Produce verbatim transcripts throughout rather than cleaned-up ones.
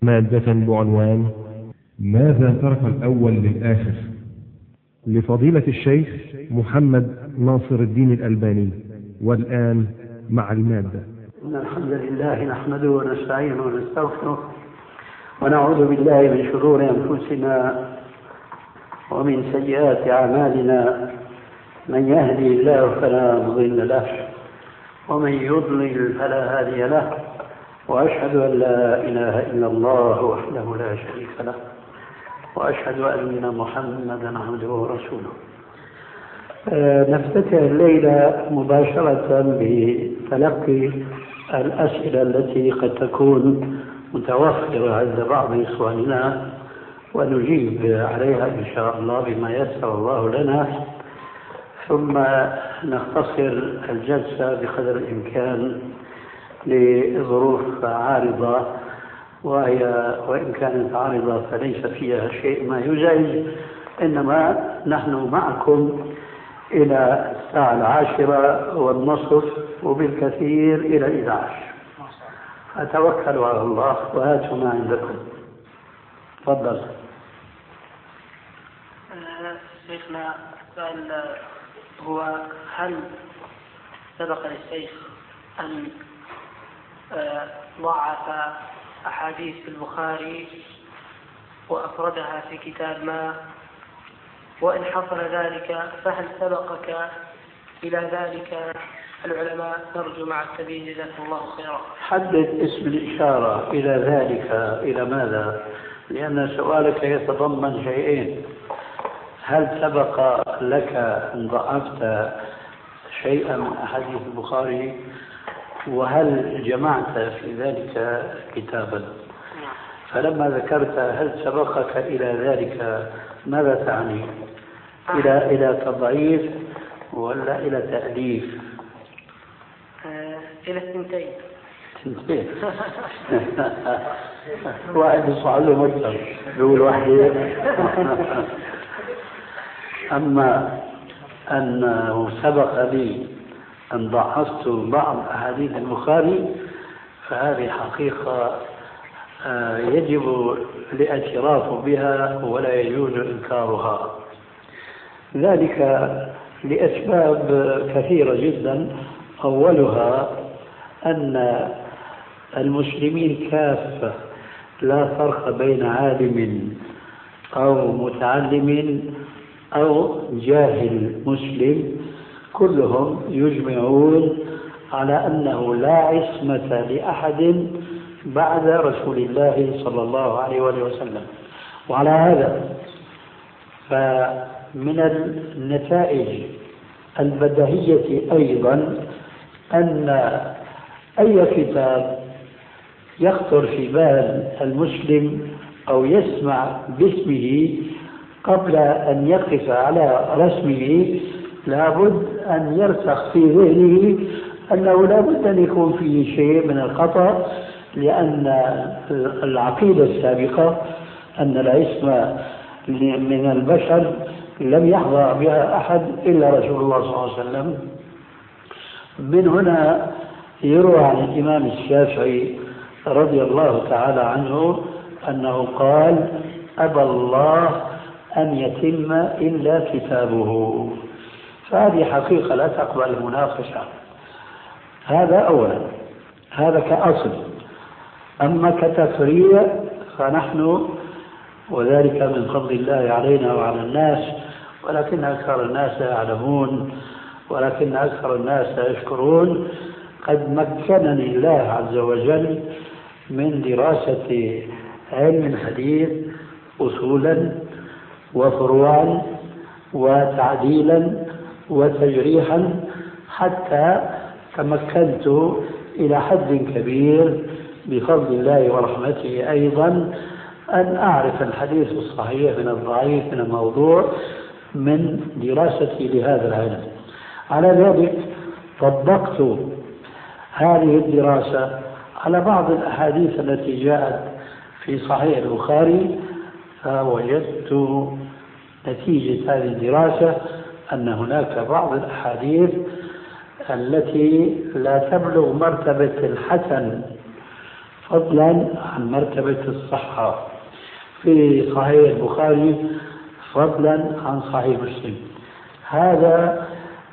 مادة بعنوان ماذا ترك الأول للآخر، لفضيلة الشيخ محمد ناصر الدين الألباني. والآن مع المادة. إن الحمد لله نحمده ونستعينه ونستغفره ونعوذ بالله من شرور أنفسنا ومن سيئات أعمالنا، من يهدي الله فلا مضل له ومن يضلل فلا هادي له، وأشهد أن لا إله إلا الله وحده لا شريك له، وأشهد أن محمدا عبده ورسوله. نفتتح الليلة مباشرة بتلقي الأسئلة التي قد تكون متوفرة عند بعض إخواننا، ونجيب عليها إن شاء الله بما يسر الله لنا، ثم نختصر الجلسة بقدر الإمكان لظروف عارضة، وهي وإن كانت عارضة فليس فيها شيء ما يزعج، إنما نحن معكم إلى الساعة العاشرة والنصف وبالكثير إلى إحدى عشر، فتوكلوا على الله وهاتوا ما عندكم. تفضل. شيخنا السؤال هو: هل سبق للشيخ أن ضعف أحاديث البخاري وأفردها في كتاب ما؟ وإن حصل ذلك فهل سبقك إلى ذلك العلماء؟ نرجو مع التبيين جزاكم الله خيرا. حدد اسم الإشارة إلى ذلك، إلى ماذا؟ لأن سؤالك يتضمن شيئين: هل سبق لك أن ضعفت شيئا من أحاديث البخاري؟ وهل جمعت في ذلك كتابا؟ فلما ذكرت هل سبقك إلى ذلك ماذا تعني؟ إلى إلى تضعيف ولا إلى تأليف؟ آه، إلى الثنتين. ثنتين. واحد يصعد له مكتب يقول واحد. أما أنه سبق لي أن ضعفت بعض أحاديث البخاري فهذه حقيقة يجب الاعتراف بها ولا يجوز إنكارها، ذلك لأسباب كثيرة جدا. أولها أن المسلمين كافة لا فرق بين عالم أو متعلم أو جاهل مسلم، كلهم يجمعون على أنه لا عصمة لأحد بعد رسول الله صلى الله عليه وسلم. وعلى هذا فمن النتائج البديهية أيضا أن أي كتاب يخطر في بال المسلم أو يسمع باسمه قبل أن يقف على رسمه لابد أن يرسخ في ذهنه أنه لابد أن يكون فيه شيء من الخطأ، لأن العقيدة السابقة أن العصمة من البشر لم يحظى بها أحد إلا رسول الله صلى الله عليه وسلم. من هنا يروى عن الإمام الشافعي رضي الله تعالى عنه أنه قال: أبى الله أن يتم إلا كتابه. فهذه حقيقة لا تقبل المناقشة. هذا أولا، هذا كأصل. أما كتفريع فنحن، وذلك من فضل الله علينا وعلى الناس، ولكن أكثر الناس يعلمون ولكن أكثر الناس يشكرون، قد مكنني الله عز وجل من دراسة علم الحديث أصولا وفروعا وتعديلا وتجريحا، حتى تمكنت إلى حد كبير بفضل الله ورحمته أيضا أن أعرف الحديث الصحيح من الضعيف من الموضوع من دراستي لهذا العلم. على ذلك طبقت هذه الدراسة على بعض الأحاديث التي جاءت في صحيح البخاري، فوجدت نتيجة هذه الدراسة أن هناك بعض الأحاديث التي لا تبلغ مرتبة الحسن، فضلا عن مرتبة الصحة في صحيح البخاري فضلا عن صحيح مسلم. هذا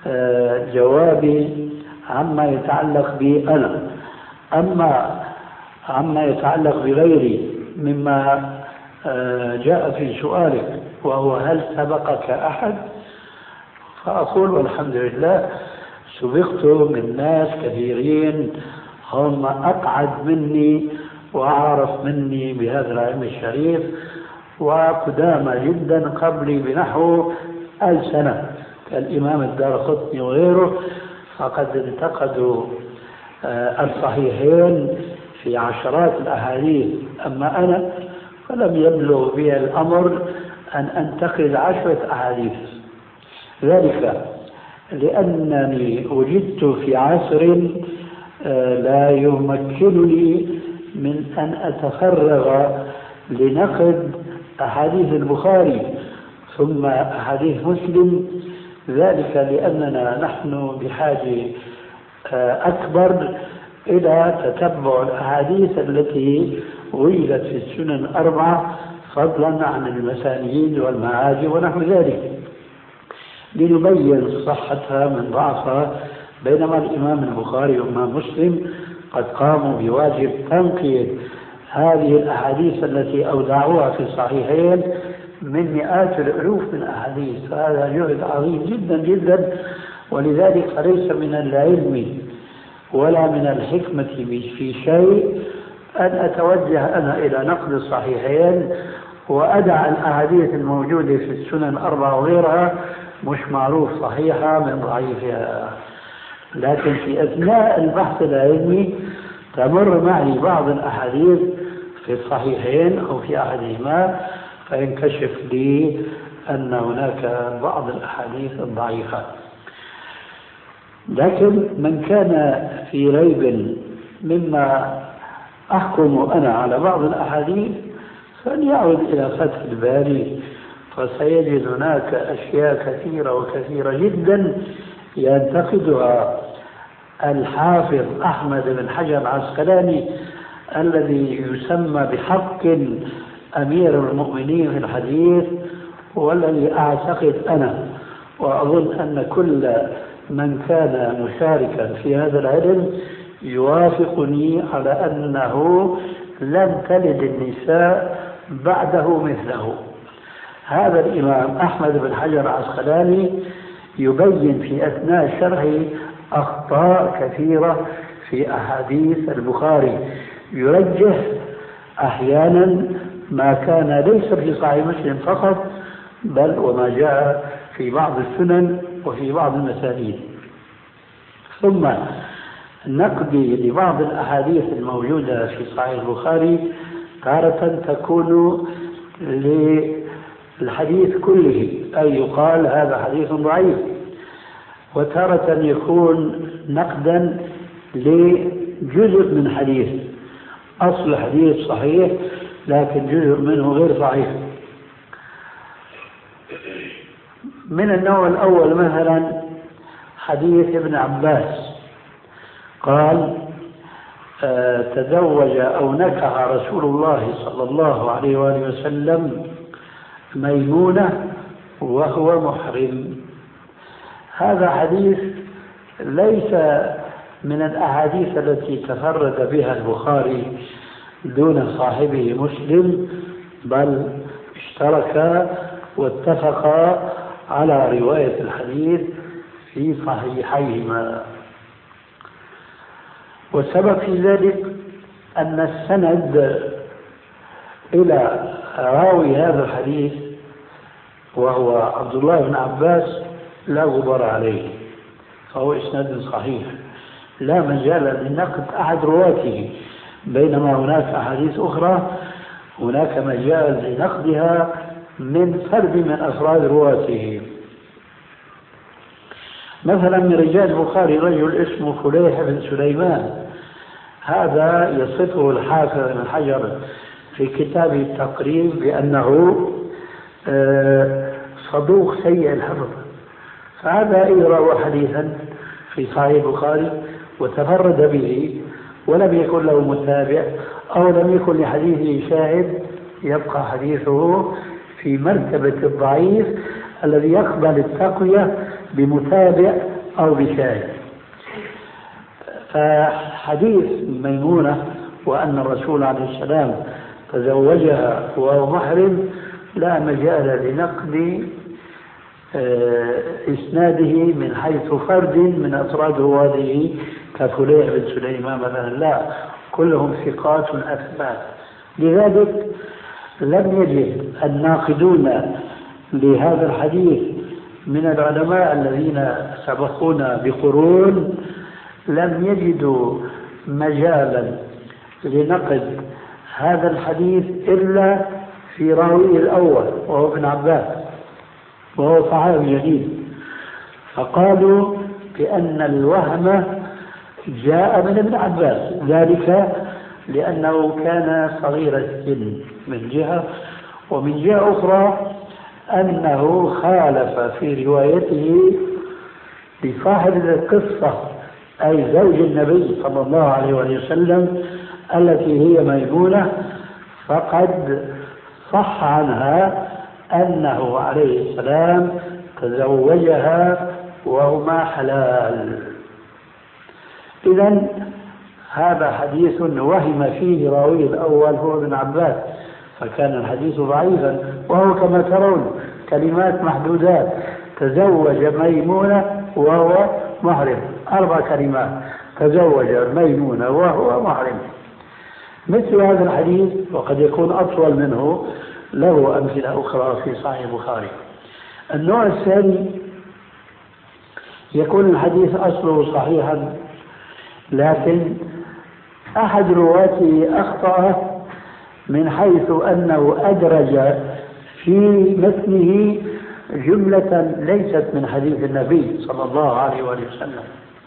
جوابي عما يتعلق بي أنا. أما عما يتعلق بغيري مما جاء في سؤالك وهو هل سبقك أحد، فأقول والحمد لله سبقت من ناس كثيرين هم أقعد مني وأعرف مني بهذا العلم الشريف وقدامى جدا قبلي بنحو ألف سنة كالإمام الدارقطني وغيره، فقد انتقدوا الصحيحين في عشرات الأحاديث. أما أنا فلم يبلغ بي الأمر أن أنتقد عشرة أحاديث، ذلك لأنني وجدت في عصر لا يمكنني من أن أتفرغ لنقد أحاديث البخاري ثم أحاديث مسلم، ذلك لأننا نحن بحاجة أكبر إلى تتبع الأحاديث التي وجدت في السنن الأربعة فضلا عن المسانيد والمعاجم ونحو ذلك لنبين صحتها من ضعفها، بينما الإمام البخاري والإمام مسلم قد قاموا بواجب تنقية هذه الأحاديث التي أودعوها في الصحيحين من مئات الألوف من أحاديث، فهذا جهد عظيم جدا جدا. ولذلك فليس من العلم ولا من الحكمة في شيء أن أتوجه أنا إلى نقد الصحيحين وأدع الأحاديث الموجودة في السنن الأربعة وغيرها مش معروف صحيحة من ضعيفها. لكن في أثناء البحث العلمي تمر معي بعض الأحاديث في الصحيحين أو في أحدهما فينكشف لي أن هناك بعض الأحاديث الضعيفة. لكن من كان في ريب مما أحكم أنا على بعض الأحاديث فليعود إلى فتح الباري فسيجد هناك أشياء كثيرة وكثيرة جدا ينتقدها الحافظ أحمد بن حجر العسقلاني الذي يسمى بحق أمير المؤمنين في الحديث، والذي أعتقد أنا وأظن أن كل من كان مشاركا في هذا العلم يوافقني على أنه لم تلد النساء بعده مثله. هذا الإمام أحمد بن حجر العسقلاني يبين في أثناء شرحه أخطاء كثيرة في أحاديث البخاري، يرجح أحيانا ما كان ليس في صحيح مسلم فقط بل وما جاء في بعض السنن وفي بعض المسانيد. ثم نقدي لبعض الأحاديث الموجودة في صحيح البخاري تارة تكون للحديث كله أي يقال هذا حديث ضعيف، وتارة يكون نقدا لجزء من حديث أصل حديث صحيح لكن جزء منه غير صحيح. من النوع الأول مثلا حديث ابن عباس قال آه تزوج أو نكح رسول الله صلى الله عليه وآله وسلم ميمونة وهو محرم. هذا حديث ليس من الأحاديث التي تفرد بها البخاري دون صاحبه مسلم، بل اشتركا واتفقا على رواية الحديث في صحيحيهما. والسبب في ذلك أن السند إلى راوي هذا الحديث وهو عبد الله بن عباس لا غبار عليه، فهو إسناد صحيح لا مجال لنقد أحد رواته، بينما هناك أحاديث أخرى هناك مجال لنقدها من فرد من أفراد رواته. مثلا من رجال البخاري رجل اسمه فليح بن سليمان، هذا يصفه الحافظ بن حجر في كتاب التقريب بأنه صدوق سيء الحفظ، فهذا يروى حديثا في صحيح البخاري وتفرد به ولم يكن له متابع أو لم يكن لحديثه شاهد يبقى حديثه في مرتبة الضعيف الذي يقبل التقوية بمتابع أو بشاهد. فحديث ميمونة وأن الرسول عليه السلام تزوجها وهو محرم لا مجال لنقد إسناده من حيث فرد من أفراد رواده كفليح بن سليمان مثلا، لا، كلهم ثقات أثبات. لذلك لم يجد الناقدون لهذا الحديث من العلماء الذين سبقونا بقرون لم يجدوا مجالا لنقد هذا الحديث إلا في راويه الأول وهو ابن عباس وهو صحابي جديد، فقالوا بأن الوهم جاء من ابن عباس، ذلك لأنه كان صغير السن من جهة، ومن جهة أخرى أنه خالف في روايته لصاحب القصة أي زوج النبي صلى الله عليه وسلم التي هي ميمونة، فقد صح عنها أنه عليه السلام تزوجها وهما حلال. إذن هذا حديث وهم فيه راوي الأول هو ابن عباس، فكان الحديث ضعيفا، وهو كما ترون كلمات محدودات: تزوج ميمونة وهو محرم، أربع كلمات: تزوج ميمونة وهو محرم. مثل هذا الحديث وقد يكون أطول منه له أمثلة أخرى في صحيح البخاري. النوع الثاني يكون الحديث أصله صحيحا لكن أحد رواته أخطأ من حيث أنه أدرج في متنه جملة ليست من حديث النبي صلى الله عليه وسلم.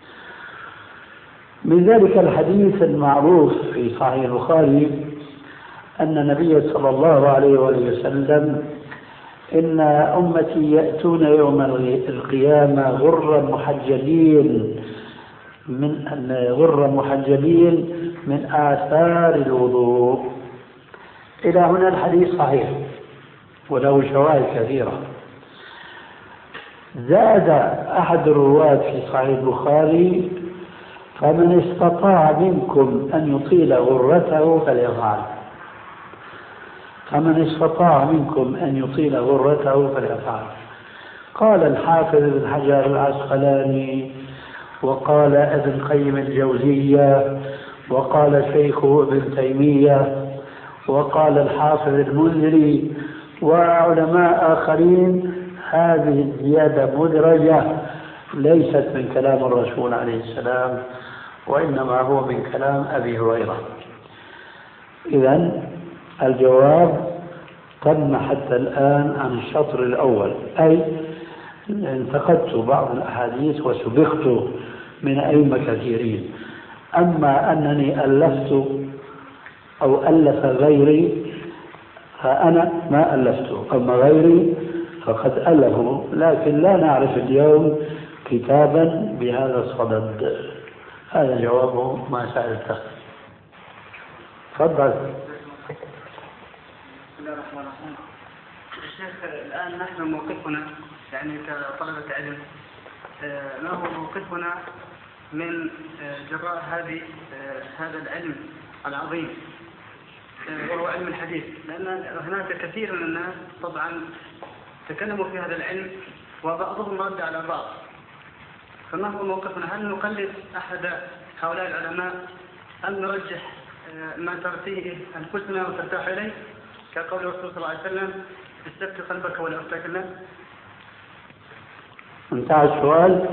من ذلك الحديث المعروف في صحيح البخاري أن النبي صلى الله عليه وسلم: إن أمتي يأتون يوم القيامة غرا محجلين من غرا محجلين من آثار الوضوء. إلى هنا الحديث صحيح وله شواهد كثيرة. زاد أحد الرواة في صحيح البخاري: فمن استطاع منكم أن يطيل غرته فليفعل. فمن استطاع منكم أن يطيل غرته فليفعل. قال الحافظ ابن حجر العسقلاني وقال ابن قيم الجوزية وقال شيخه ابن تيمية وقال الحافظ المنذري وعلماء آخرين: هذه الزيادة مدرجة ليست من كلام الرسول عليه السلام، وإنما هو من كلام أبي هريرة. إذن الجواب تم حتى الآن عن الشطر الأول، أي انتقدت بعض الأحاديث وسبقت من أئمة كثيرين. أما أنني ألفت أو ألف غيري فأنا ما ألفته، أما غيري فقد ألفوا، لكن لا نعرف اليوم كتابا بهذا الصدد. هذا جواب ما سألته. تفضل. بسم الله الرحمن الرحيم. الشيخ، الآن نحن موقفنا يعني كطلبة علم، ما هو موقفنا من جراء هذه هذا العلم العظيم وهو علم الحديث؟ لأن هناك كثير من الناس طبعا تكلموا في هذا العلم وبعضهم رد على بعض، فما هو موقفنا؟ هل نقلد أحد هؤلاء العلماء أم نرجح ما ترتيه أنفسنا وترتاح إليه كقول الرسول صلى الله عليه وسلم: استفتي قلبك ولا أفتاك الناس؟ انتهى السؤال.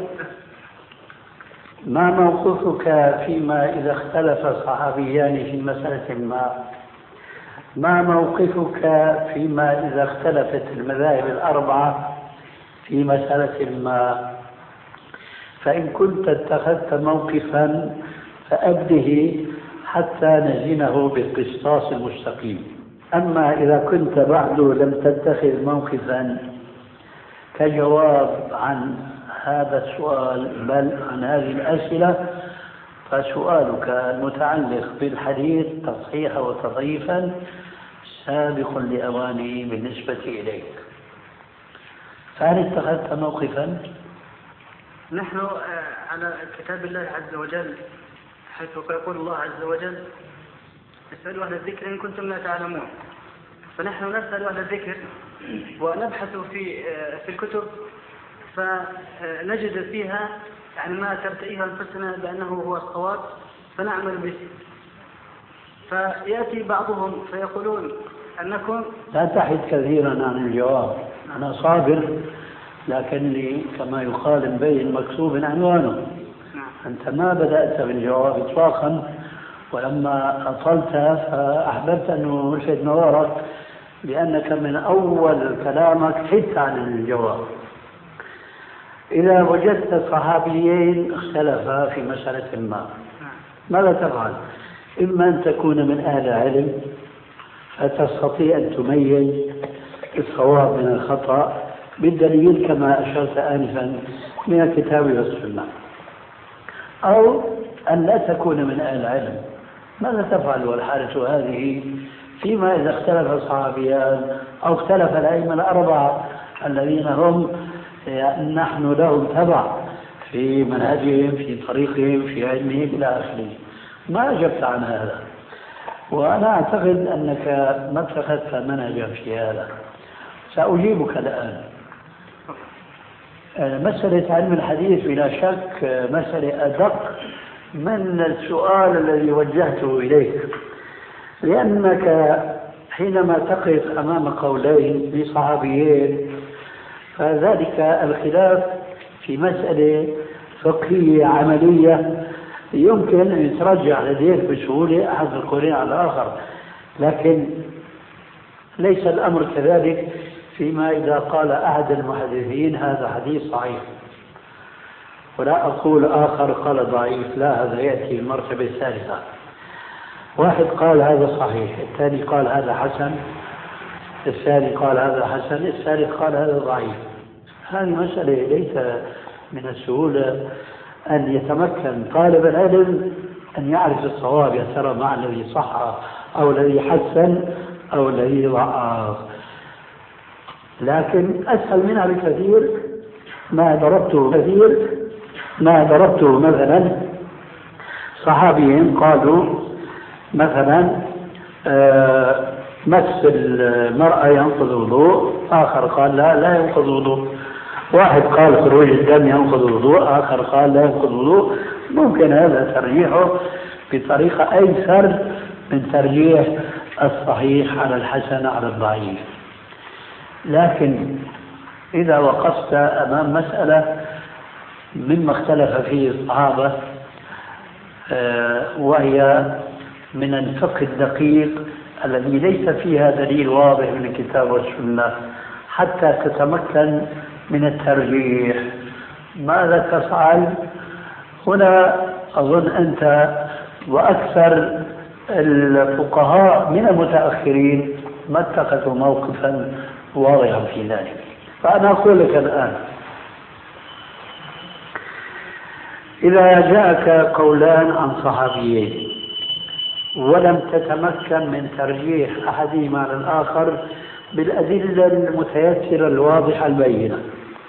ما موقفك فيما إذا اختلف صحابيان في مسألة ما؟ ما موقفك فيما إذا اختلفت المذاهب الأربعة في مسألة ما؟ فإن كنت اتخذت موقفا فأبده حتى نزنه بالقسطاس المستقيم. أما إذا كنت بعد لم تتخذ موقفا كجواب عن هذا السؤال بل عن هذه الأسئلة، فسؤالك المتعلق بالحديث تصحيحا وتضعيفا سابق لأوانه بالنسبة إليك. فهل اتخذت موقفا؟ نحن على كتاب الله عز وجل حيث يقول الله عز وجل اسألوا أهل الذكر إن كنتم لا تعلمون، فنحن نسأل أهل الذكر ونبحث في في الكتب فنجد فيها يعني ما ترتئيها أنفسنا بأنه هو الصواب فنعمل به. فيأتي بعضهم فيقولون أنكم لا تحد كثيرا عن الجواب. أنا صابر لكني كما يقال بين مكتوب عنوانه. أنت ما بدأت بالجواب إطلاقا، ولما أطلت فأحببت أن ألفت نظرك لأنك من أول كلامك حدت عن الجواب. إذا وجدت صحابيين اختلفا في مسألة ما ماذا تفعل؟ إما أن تكون من أهل العلم فتستطيع أن تميز الصواب من الخطأ بالدليل كما أشرت آنفا من الكتاب والسنة، أو أن لا تكون من أهل العلم. ماذا تفعل والحالة هذه فيما إذا اختلف الصحابيان أو اختلف الأئمة الأربعة الذين هم نحن لهم تبع في منهجهم في طريقهم في علمهم إلى آخره؟ ما أجبت عن هذا، وأنا أعتقد أنك ما اتخذت منهجا في هذا. سأجيبك الآن. مسألة علم الحديث بلا شك مسألة أدق من السؤال الذي وجهته إليك، لأنك حينما تقف أمام قولين لصحابيين فذلك الخلاف في مسألة فقهية عملية يمكن أن يترجع لديك بسهولة أحد القولين على الآخر، لكن ليس الأمر كذلك فيما إذا قال أحد المحدثين هذا حديث صحيح ولا أقول آخر قال ضعيف، لا، هذا يأتي المرتبة الثالثة. واحد قال هذا صحيح، الثاني قال هذا حسن، الثاني قال هذا حسن، الثالث قال هذا ضعيف. هذه مسألة ليس من السهولة أن يتمكن طالب العلم أن يعرف الصواب يا ترى مع الذي صح أو الذي حسن أو الذي ضعف، لكن أسهل منها بكثير. ما ضربته كثير ما ضربته مثلا صحابيين قالوا مثلا آه مس المرأة ينقض الوضوء، آخر قال لا لا ينقض الوضوء. واحد قال خروج الدم ينقض الوضوء، آخر قال لا ينقض الوضوء. ممكن هذا ترجيحه بطريقة أيسر من ترجيح الصحيح على الحسن على الضعيف. لكن إذا وقفت أمام مسألة مما اختلف فيه الصحابة وهي من الفقه الدقيق الذي ليس فيها دليل واضح من الكتاب والسنة حتى تتمكن من الترجيح، ماذا تفعل؟ هنا أظن أنت وأكثر الفقهاء من المتأخرين ما اتخذوا موقفا واضحا في ذلك. فأنا أقول لك الآن إذا جاءك قولان عن صحابيين ولم تتمكن من ترجيح أحدهما على الآخر بالأدلة المتيسرة الواضحة البينة،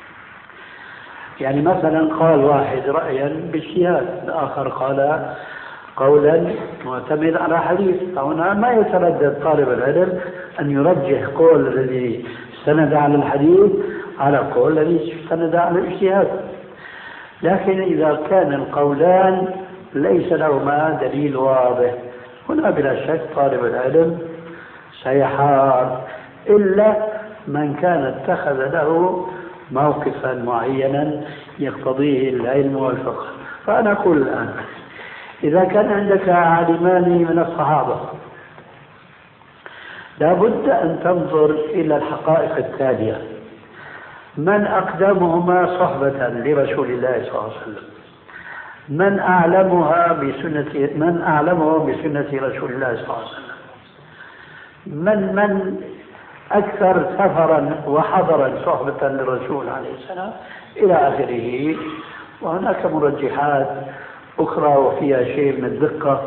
يعني مثلا قال واحد رأيا باجتهاد، الآخر قال قولا معتمد على حديث، هنا ما يتردد طالب العلم أن يرجح قول الذي استند على الحديث على قول الذي استند على الاجتهاد. لكن إذا كان القولان ليس لهما دليل واضح هنا بلا شك طالب العلم سيحار، إلا من كان اتخذ له موقفا معينا يقتضيه العلم والفقه. فأنا أقول الآن إذا كان عندك عالمان من الصحابة لابد أن تنظر إلى الحقائق التالية: من أقدمهما صحبة لرسول الله صلى الله عليه وسلم، من أعلمها بسنة من أعلمه بسنة رسول الله صلى الله عليه وسلم، من من أكثر سفرا وحضرا صحبة للرسول عليه السلام إلى آخره. وهناك مرجحات أخرى وفيها شيء من الدقة.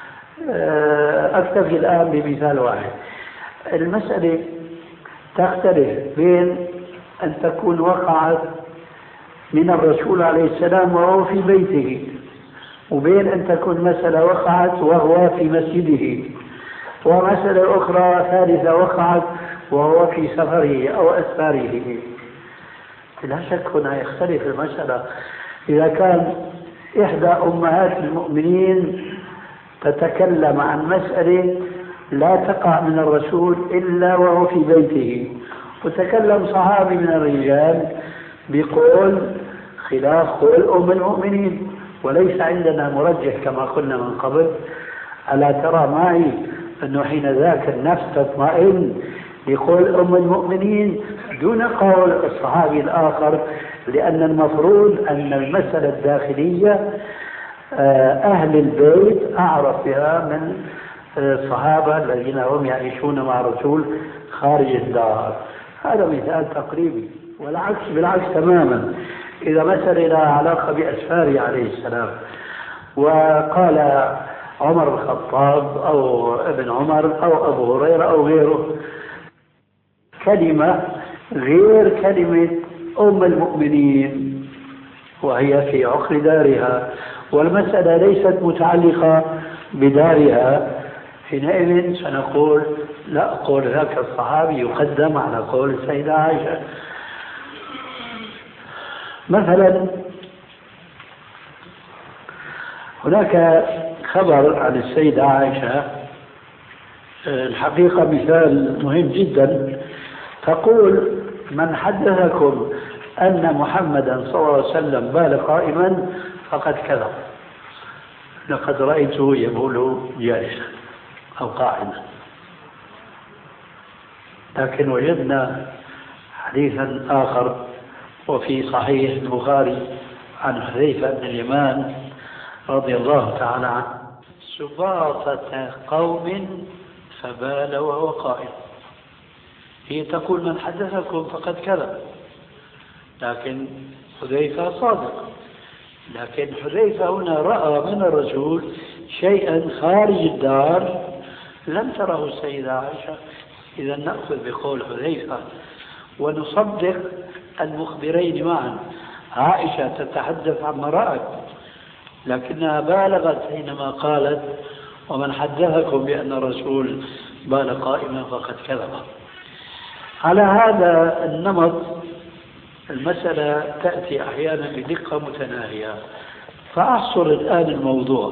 أكتفي الآن بمثال واحد. المسألة تختلف بين أن تكون وقعت من الرسول عليه السلام وهو في بيته، وبين أن تكون مسألة وقعت وهو في مسجده، ومسألة أخرى ثالثة وقعت وهو في سفره أو أسفاره. لا شك هنا يختلف المسألة. إذا كان إحدى أمهات المؤمنين تتكلم عن مسألة لا تقع من الرسول إلا وهو في بيته، وتكلم صحابي من الرجال بقول خلاف قول أم المؤمنين، وليس عندنا مرجح كما قلنا من قبل، ألا ترى معي أنه حين ذاك النفس تطمئن لقول أم المؤمنين دون قول الصحابي الآخر، لأن المفروض أن المسألة الداخلية أهل البيت أعرف بها من الصحابة الذين هم يعيشون مع الرسول خارج الدار. هذا مثال تقريبي. والعكس بالعكس تماما. إذا مسألة لها علاقة بأسفاره عليه السلام وقال عمر بن الخطاب أو ابن عمر أو أبو هريرة أو غيره كلمة غير كلمة أم المؤمنين وهي في عقر دارها، والمسألة ليست متعلقة بدارها، حينئذ سنقول لا، قول ذاك الصحابي يقدم على قول السيدة عائشة. مثلا هناك خبر عن السيدة عائشة، الحقيقة مثال مهم جدا، تقول من حدثكم أن محمدا صلى الله عليه وسلم بال قائما فقد كذب، لقد رأيته يبول جالسا أو قاعدا. لكن وجدنا حديثا آخر وفي صحيح البخاري عن حذيفة بن اليمان رضي الله تعالى عنه: سباطة قوم فبال وهو قائم. هي تقول من حدثكم فقد كذب، لكن حذيفة صادق، لكن حذيفة هنا رأى من الرسول شيئا خارج الدار لم تره السيدة عائشة. إذا نأخذ بقول حذيفة ونصدق المخبرين معا. عائشة تتحدث عما رأت، لكنها بالغت حينما قالت ومن حدثكم بأن الرسول بال قائما فقد كذب. على هذا النمط المسألة تأتي أحيانا بدقة متناهية. فأحصر الآن الموضوع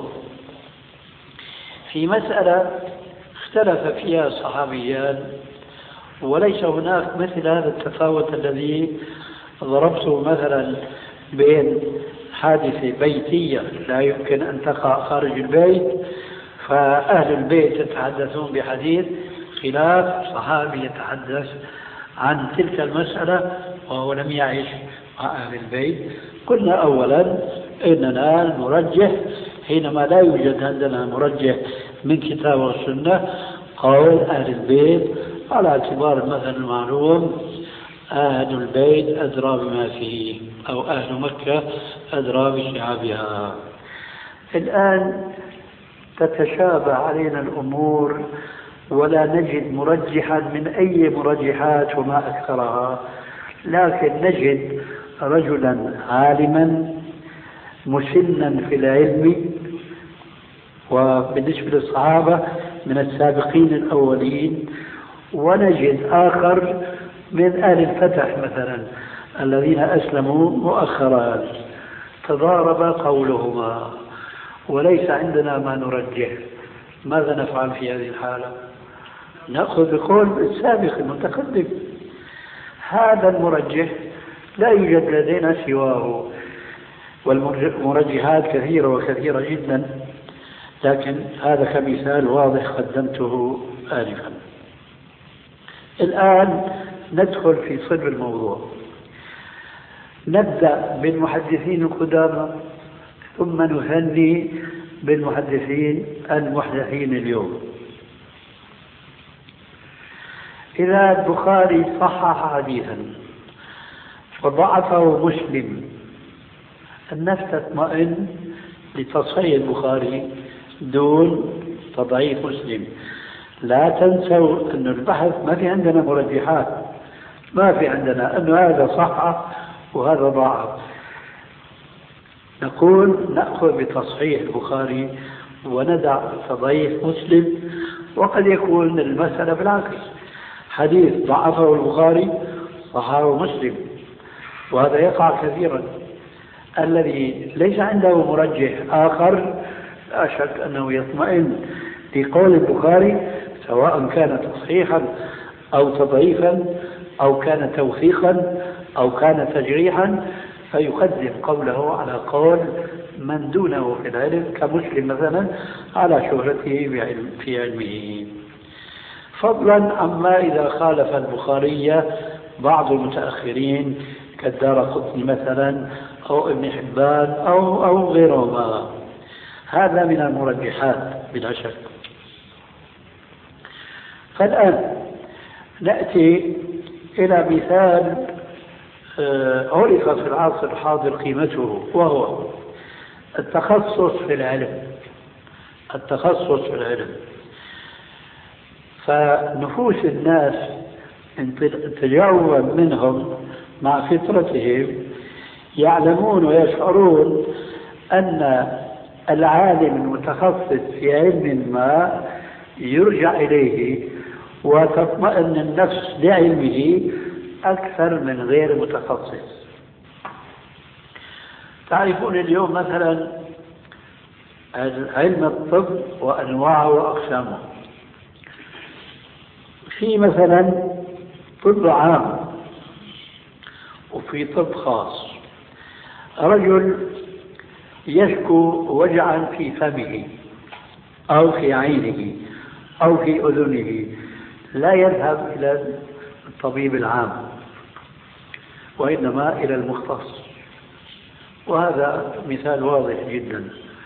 في مسألة اختلف فيها صحابيان، وليس هناك مثل هذا التفاوت الذي ضربته مثلا بين حادثة بيتية لا يمكن أن تقع خارج البيت، فأهل البيت يتحدثون بحديث خلاف صحابي يتحدث عن تلك المسألة وهو لم يعيش مع أهل البيت. قلنا أولا إننا نرجح حينما لا يوجد عندنا مرجح من كتاب والسنة قول أهل البيت، على اعتبار المثل المعلوم أهل البيت أدرى بما فيه، أو أهل مكة أدرى بشعابها. الآن تتشابه علينا الأمور ولا نجد مرجحا من أي مرجحات وما أكثرها، لكن نجد رجلا عالما مسنا في العلم، وبالنسبة للصحابة من السابقين الأولين، ونجد آخر من أهل الفتح مثلا الذين أسلموا مؤخرا، تضارب قولهما وليس عندنا ما نرجح. ماذا نفعل في هذه الحالة؟ نأخذ بقول السابق المتقدم. هذا المرجح لا يوجد لدينا سواه، والمرجحات كثيرة وكثيرة جدا، لكن هذا كمثال واضح قدمته آنفا. الآن ندخل في صلب الموضوع. نبدأ بالمحدثين القدامى ثم نهني بالمحدثين المحدثين اليوم. إذا البخاري صحح حديثا وضعفه مسلم، النفس تطمئن لتصحيح البخاري دون تضعيف مسلم. لا تنسوا أن البحث ما في عندنا مرجحات، ما في عندنا أنه هذا صح وهذا ضعف. نقول نأخذ بتصحيح البخاري وندع تضعيف مسلم. وقد يكون المسألة بالعكس، حديث ضعفه البخاري صححه مسلم، وهذا يقع كثيرا. الذي ليس عنده مرجح آخر لا شك أنه يطمئن لقول البخاري، سواء كان تصحيحا أو تضعيفا أو كان توثيقا أو كان تجريحا، فيقدم قوله على قول من دونه في العلم كمسلم مثلا على شهرته في علمه، فضلا عما إذا خالف البخاري بعض المتأخرين كالدارقطني مثلا أو ابن حبان أو, أو غيرهما. هذا من المرجحات بلا شك. فالآن نأتي إلى مثال عرف في العصر الحاضر قيمته، وهو التخصص في العلم. التخصص في العلم فنفوس الناس تجاوبا منهم مع فطرتهم يعلمون ويشعرون أن العالم المتخصص في علم ما يرجع إليه وتطمئن النفس لعلمه أكثر من غير متخصص. تعرفون اليوم مثلا علم الطب وأنواعه وأقسامه، في مثلا طب عام وفي طب خاص. رجل يشكو وجعا في فمه أو في عينه أو في أذنه، لا يذهب إلى الطبيب العام وإنما إلى المختص، وهذا مثال واضح جدا.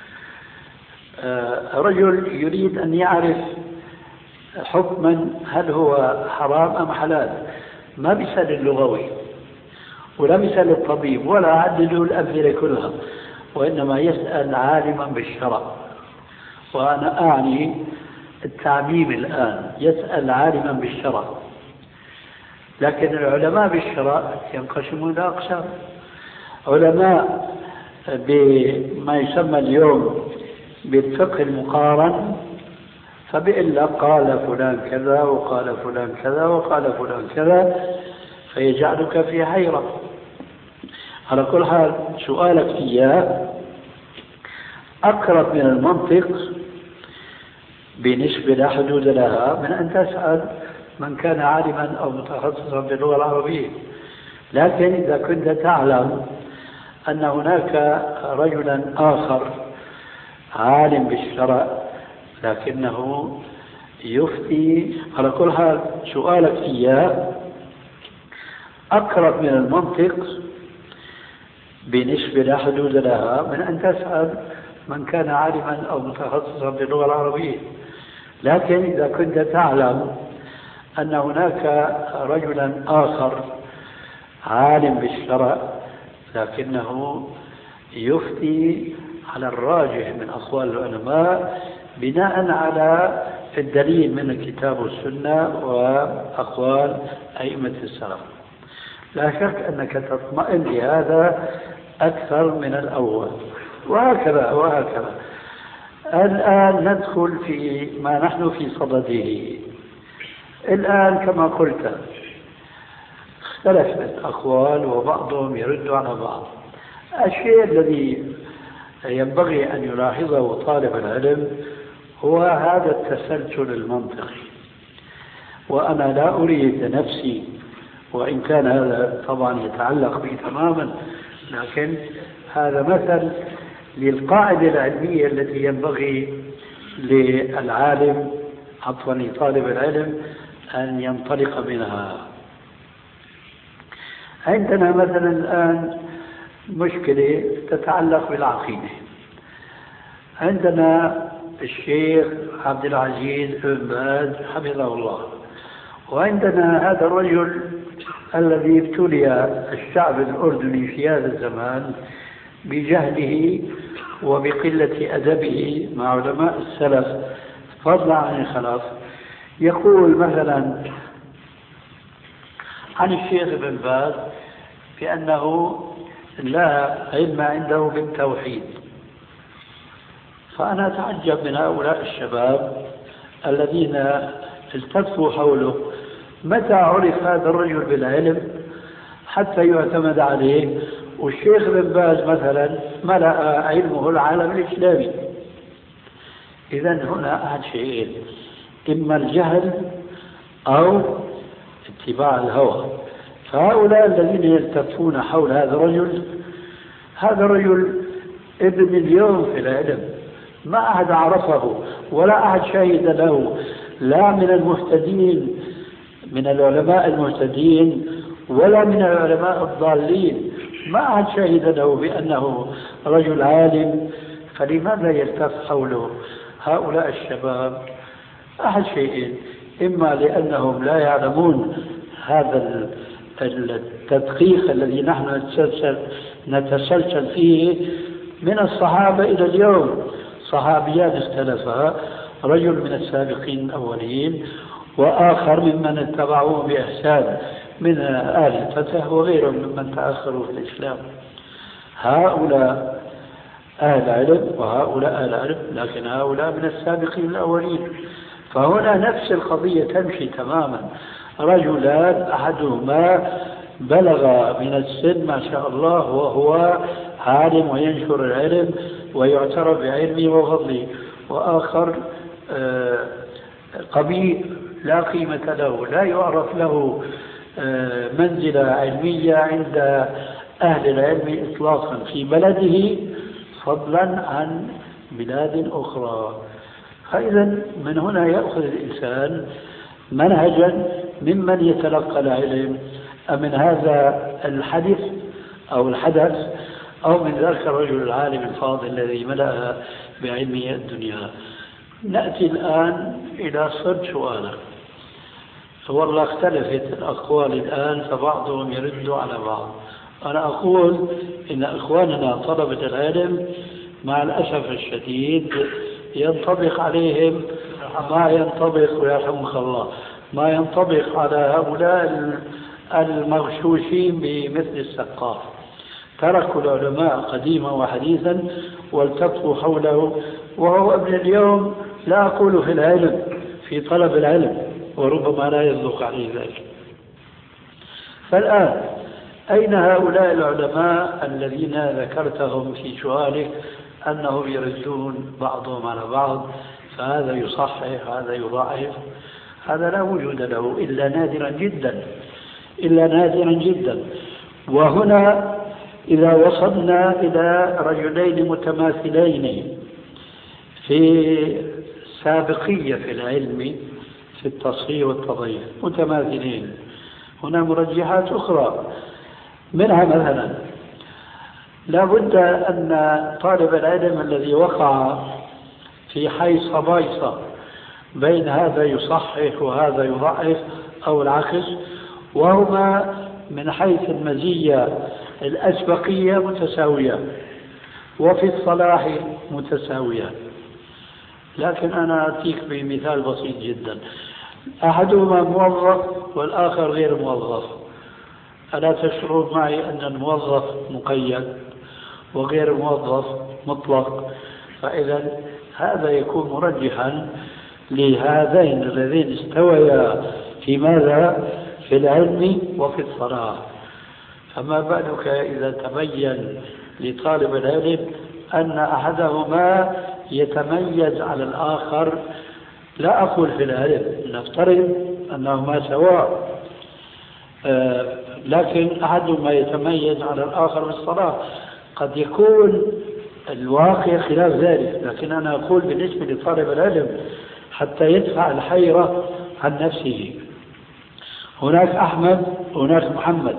رجل يريد أن يعرف حكما هل هو حرام أم حلال، ما بيسأل اللغوي ولا بيسأل الطبيب ولا عدل الأمثلة كلها، وإنما يسأل عالما بالشرع. وأنا أعني التعميم الآن، يسأل عالما بالشرع. لكن العلماء بالشرع ينقسمون إلى أقسام: علماء بما يسمى اليوم بالفقه المقارن، فبيقول لك قال فلان كذا وقال فلان كذا وقال فلان كذا، فيجعلك في حيرة. على كل حال سؤالك إياه أقرب من المنطق بنسبة لا حدود لها من أن تسأل من كان عالما أو متخصصا باللغة العربية. لكن إذا كنت تعلم أن هناك رجلا آخر عالم بالشرع لكنه يفتي، على كل حال سؤالك إياه أقرب من المنطق بنسبة لا حدود لها من أن تسأل من كان عالما أو متخصصا باللغة العربية. لكن إذا كنت تعلم أن هناك رجلا آخر عالم بالشرع لكنه يفتي على الراجح من أقوال العلماء بناء على الدليل من الكتاب والسنة وأقوال أئمة السلف، لا شك أنك تطمئن لهذا أكثر من الأول، وهكذا وهكذا. الآن ندخل في ما نحن في صدده. الآن كما قلت اختلفت الأقوال وبعضهم يرد على بعض. الشيء الذي ينبغي أن يلاحظه طالب العلم هو هذا التسلسل المنطقي. وأنا لا أريد نفسي، وإن كان هذا طبعا يتعلق بي تماما، لكن هذا مثل للقاعدة العلمية التي ينبغي للعالم عفوا لطالب العلم أن ينطلق منها. عندنا مثلا الآن مشكلة تتعلق بالعقيدة. عندنا الشيخ عبد العزيز بن باز حفظه الله، وعندنا هذا الرجل الذي ابتلي الشعب الأردني في هذا الزمان بجهله وبقلة أدبه مع علماء السلف فضلا عن الخلف، يقول مثلا عن الشيخ ابن باز بأنه لا علم عنده بالتوحيد. فأنا أتعجب من هؤلاء الشباب الذين التفوا حوله، متى عرف هذا الرجل بالعلم حتى يعتمد عليه؟ والشيخ ابن باز مثلا ملأ علمه العالم الإسلامي. إذن هنا أحد شيئين، إما الجهل أو اتباع الهوى. فهؤلاء الذين يلتفون حول هذا الرجل، هذا الرجل ابن اليوم في العلم، ما أحد عرفه ولا أحد شهد له، لا من المهتدين من العلماء المهتدين ولا من العلماء الضالين، ما أحد شهد له بأنه رجل عالم. فلماذا يلتف حوله هؤلاء الشباب؟ أحد شيئين، إما لأنهم لا يعلمون هذا التدقيق الذي نحن نتسلسل, نتسلسل فيه من الصحابة إلى اليوم، صحابيان اختلفا، رجل من السابقين الأولين وآخر ممن اتبعوه بإحسان من آل الفتح وغيرهم ممن تأخروا في الإسلام. هؤلاء أهل علم وهؤلاء أهل علم، لكن هؤلاء من السابقين الأولين. فهنا نفس القضية تمشي تماما، رجلان أحدهما بلغ من السن ما شاء الله وهو عالم وينشر العلم ويعترف بعلمه وفضله، وآخر قبيح لا قيمة له، لا يعرف له منزلة علمية عند أهل العلم إطلاقا في بلده فضلا عن بلاد أخرى. فإذا من هنا يأخذ الإنسان منهجا ممن يتلقى العلم، من هذا الحدث أو الحدث أو من ذلك الرجل العالم الفاضل الذي ملأ بعلمه الدنيا. نأتي الآن إلى صد سؤالك. والله اختلفت الأقوال الآن، فبعضهم يرد على بعض. أنا أقول إن إخواننا طلبة العلم مع الأسف الشديد ينطبق عليهم ما ينطبق ويرحمك الله ما ينطبق على هؤلاء المغشوشين بمثل السقاف. تركوا العلماء قديما وحديثا والتفوا حوله، وهو ابن اليوم لا أقول في العلم، في طلب العلم، وربما لا يصدق عليه ذلك. فالآن أين هؤلاء العلماء الذين ذكرتهم في سؤالك أنهم يردون بعضهم على بعض، فهذا يصحح هذا يضعف؟ هذا لا وجود له إلا نادرا جدا، إلا نادرا جدا. وهنا إذا وصلنا إلى رجلين متماثلين في سابقية في العلم في التصحيح والتضعيف، متماثلين، هنا مرجحات أخرى. منها مثلا لا بد أن طالب العلم الذي وقع في حيص بايصة بين هذا يصحح وهذا يضعف أو العكس، وهما من حيث المزية الأسبقية متساوية وفي الصلاح متساوية. لكن أنا أتيك بمثال بسيط جدا، أحدهما موظف والآخر غير موظف. ألا تشعرون معي أن الموظف مقيد وغير الموظف مطلق؟ فإذا هذا يكون مرجحا لهذين اللذين استويا في ماذا؟ في العلم وفي الصلاح. فما بالك إذا تبين لطالب العلم أن أحدهما يتميز على الآخر، لا أقول في العلم، نفترض أنهما سواء، آه لكن أحدهما يتميز على الآخر بالصلاح. قد يكون الواقع خلاف ذلك، لكن أنا أقول بالنسبة لطالب العلم حتى يدفع الحيرة عن نفسه. هناك أحمد وهناك محمد،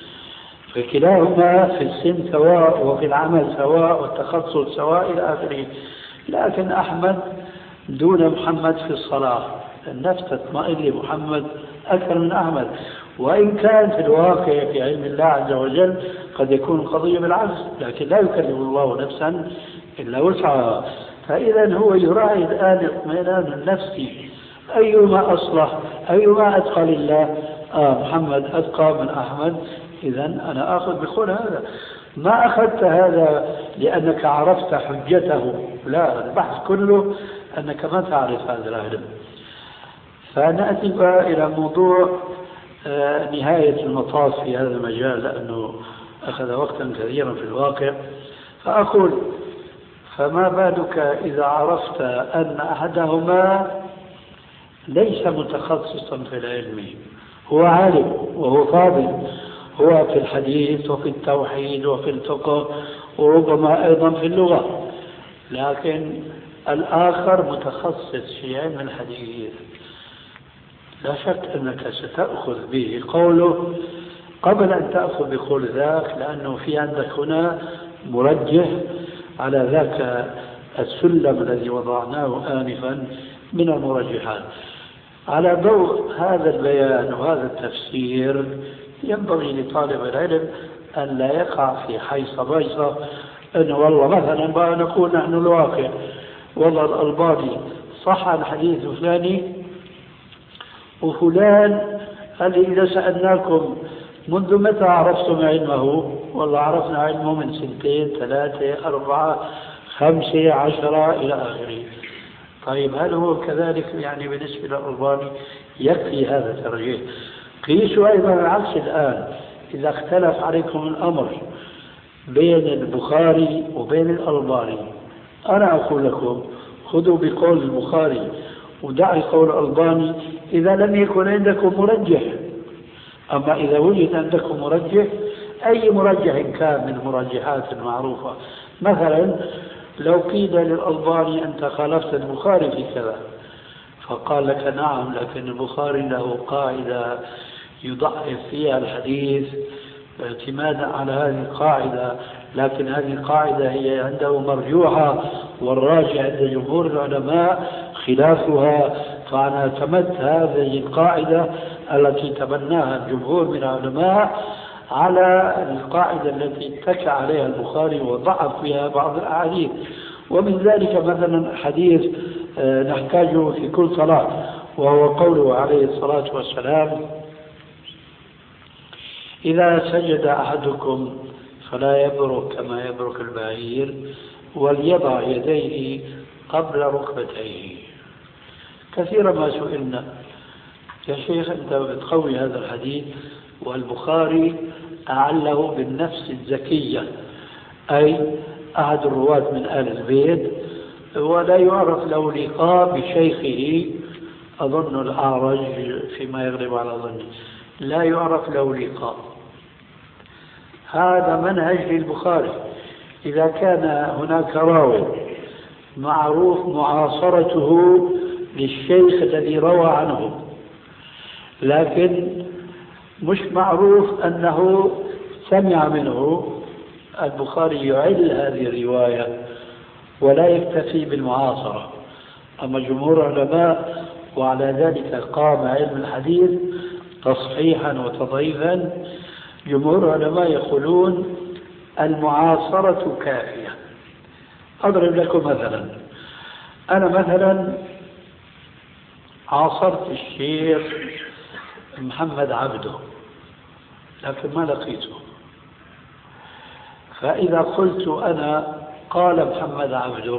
فكلاهما في السن سواء وفي العمل سواء والتخصص سواء إلى آخره، لكن أحمد دون محمد في الصلاة. النفس تطمئن لمحمد أكثر من أحمد، وإن كان في الواقع في علم الله عز وجل قد يكون القضية بالعكس، لكن لا يكلف الله نفسا إلا وسعها. فإذا هو يراعي الآن اطمئنان النفسي، أيما أصلح أيما أتقى لله. آه محمد أتقى من أحمد، إذا أنا أخذ بقول هذا. ما أخذت هذا لأنك عرفت حجته، لا، البحث كله أنك ما تعرف هذا العلم. فنأتي إلى موضوع آه نهاية المطاف في هذا المجال، لأنه أخذ وقتا كثيرا في الواقع. فأقول فما بالك إذا عرفت أن أحدهما ليس متخصصا في العلم، هو عالم وهو فاضل، هو في الحديث وفي التوحيد وفي الفقه وربما أيضا في اللغة، لكن الآخر متخصص في علم الحديث. لا شك أنك ستأخذ به قوله قبل أن تأخذ بقول ذاك، لأنه في عندك هنا مرجح على ذاك السلم الذي وضعناه آنفا من المرجحات. على ضوء هذا البيان وهذا التفسير ينبغي لطالب العلم أن لا يقع في حيص بيصة، أنه والله مثلا بقى نقول نحن الواقع والله الألباني صح الحديث فلاني وفلان قال لي إذا سألناكم منذ متى عرفتم علمه؟ والله عرفنا علمه من سنتين ثلاثة أربعة خمسة عشرة إلى آخره. طيب هل هو كذلك يعني بالنسبة للألباني؟ يكفي هذا الترجيح. قيسوا أيضا العكس الآن، إذا اختلف عليكم الأمر بين البخاري وبين الألباني، أنا أقول لكم خذوا بقول البخاري ودعوا قول الألباني إذا لم يكن عندكم مرجح. أما إذا وجد عندكم مرجح، أي مرجح كان من المرجحات المعروفة، مثلا لو قيل للألباني أنت خالفت البخاري في كذا، فقال لك نعم لكن البخاري له قاعدة يضعف فيها الحديث اعتمادا على هذه القاعدة، لكن هذه القاعدة هي عنده مرجوحة والراجع عند جمهور العلماء خلافها، فأنا اعتمدت هذه القاعدة التي تبناها الجمهور من العلماء على القاعدة التي اتكى عليها البخاري وضعف فيها بعض الأحاديث. ومن ذلك مثلا حديث نحتاجه في كل صلاة، وهو قوله عليه الصلاة والسلام إذا سجد أحدكم فلا يبرك كما يبرك البعير وليضع يديه قبل ركبتيه. كثيرا ما سئلنا يا شيخ أنت بتقوي هذا الحديث والبخاري أعله بالنفس الزكية، أي أحد الرواة من آل البيت ولا يعرف له لقاء بشيخه، أظن الأعرج فيما يغلب على ظني لا يعرف له لقاء. هذا منهج للبخاري. إذا كان هناك راوي معروف معاصرته للشيخ الذي روى عنه لكن مش معروف أنه سمع منه، البخاري يعل هذه الرواية ولا يكتفي بالمعاصرة. أما جمهور العلماء وعلى ذلك قام علم الحديث تصحيحا وتضعيفا، جمهور العلماء يقولون المعاصرة كافية. أضرب لكم مثلا، أنا مثلا عاصرت الشيخ محمد عبده لكن ما لقيته، فإذا قلت أنا قال محمد عبده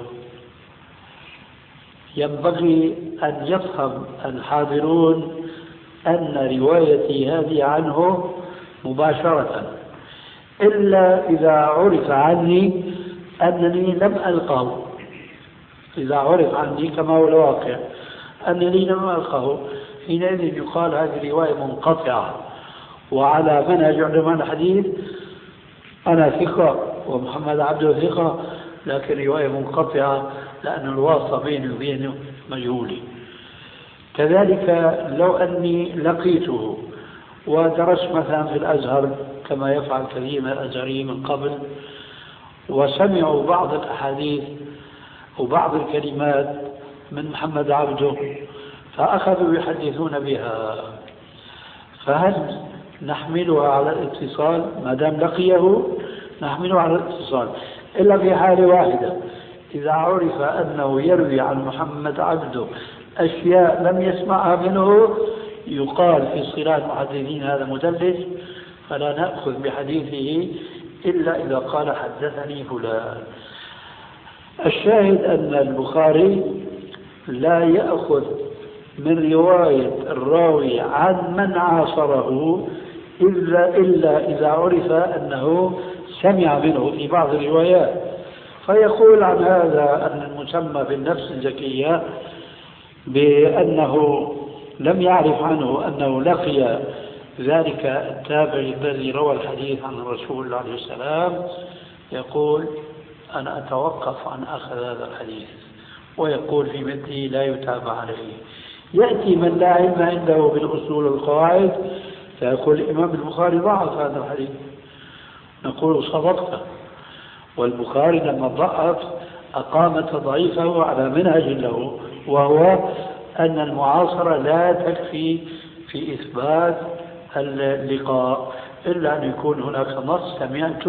ينبغي أن يفهم الحاضرون أن روايتي هذه عنه مباشرة، إلا إذا عرف عني أنني لم ألقه. إذا عرف عني كما هو الواقع أنني لم ألقه، حينئذ يقال هذه رواية منقطعة. وعلى منهج علماء الحديث أنا ثقة ومحمد عبده ثقة، لكن رواية منقطعة لأن الواسطة بيني وبينه مجهولة. كذلك لو أني لقيته ودرست مثلا في الأزهر كما يفعل كثير من الأزهريين من قبل، وسمعوا بعض الأحاديث وبعض الكلمات من محمد عبده فأخذوا يحدثون بها، فهل نحملها على الاتصال؟ ما دام لقيه نحمله على الاتصال، إلا في حالة واحدة، إذا عرف أنه يروي عن محمد عبده أشياء لم يسمعها منه يقال في اصطلاح المحدثين هذا مدلس، فلا نأخذ بحديثه إلا إذا قال حدثني فلان. الشاهد أن البخاري لا يأخذ من رواية الراوي عن من عاصره إلا, إلا إذا عرف أنه سمع منه في بعض الروايات، فيقول عن هذا أن المسمى بالنفس الزكية بأنه لم يعرف عنه أنه لقي ذلك التابع الذي روى الحديث عن الرسول عليه السلام، يقول أنا أتوقف عن أخذ هذا الحديث، ويقول في مثله لا يتابع عليه. يأتي من لا علم عنده بالأصول والقواعد فيقول الإمام البخاري ضعف هذا الحديث، نقول صدقت. والبخاري لما ضعف أقام تضعيفه على منهج له، وهو أن المعاصرة لا تكفي في إثبات اللقاء إلا أن يكون هناك نص سمعت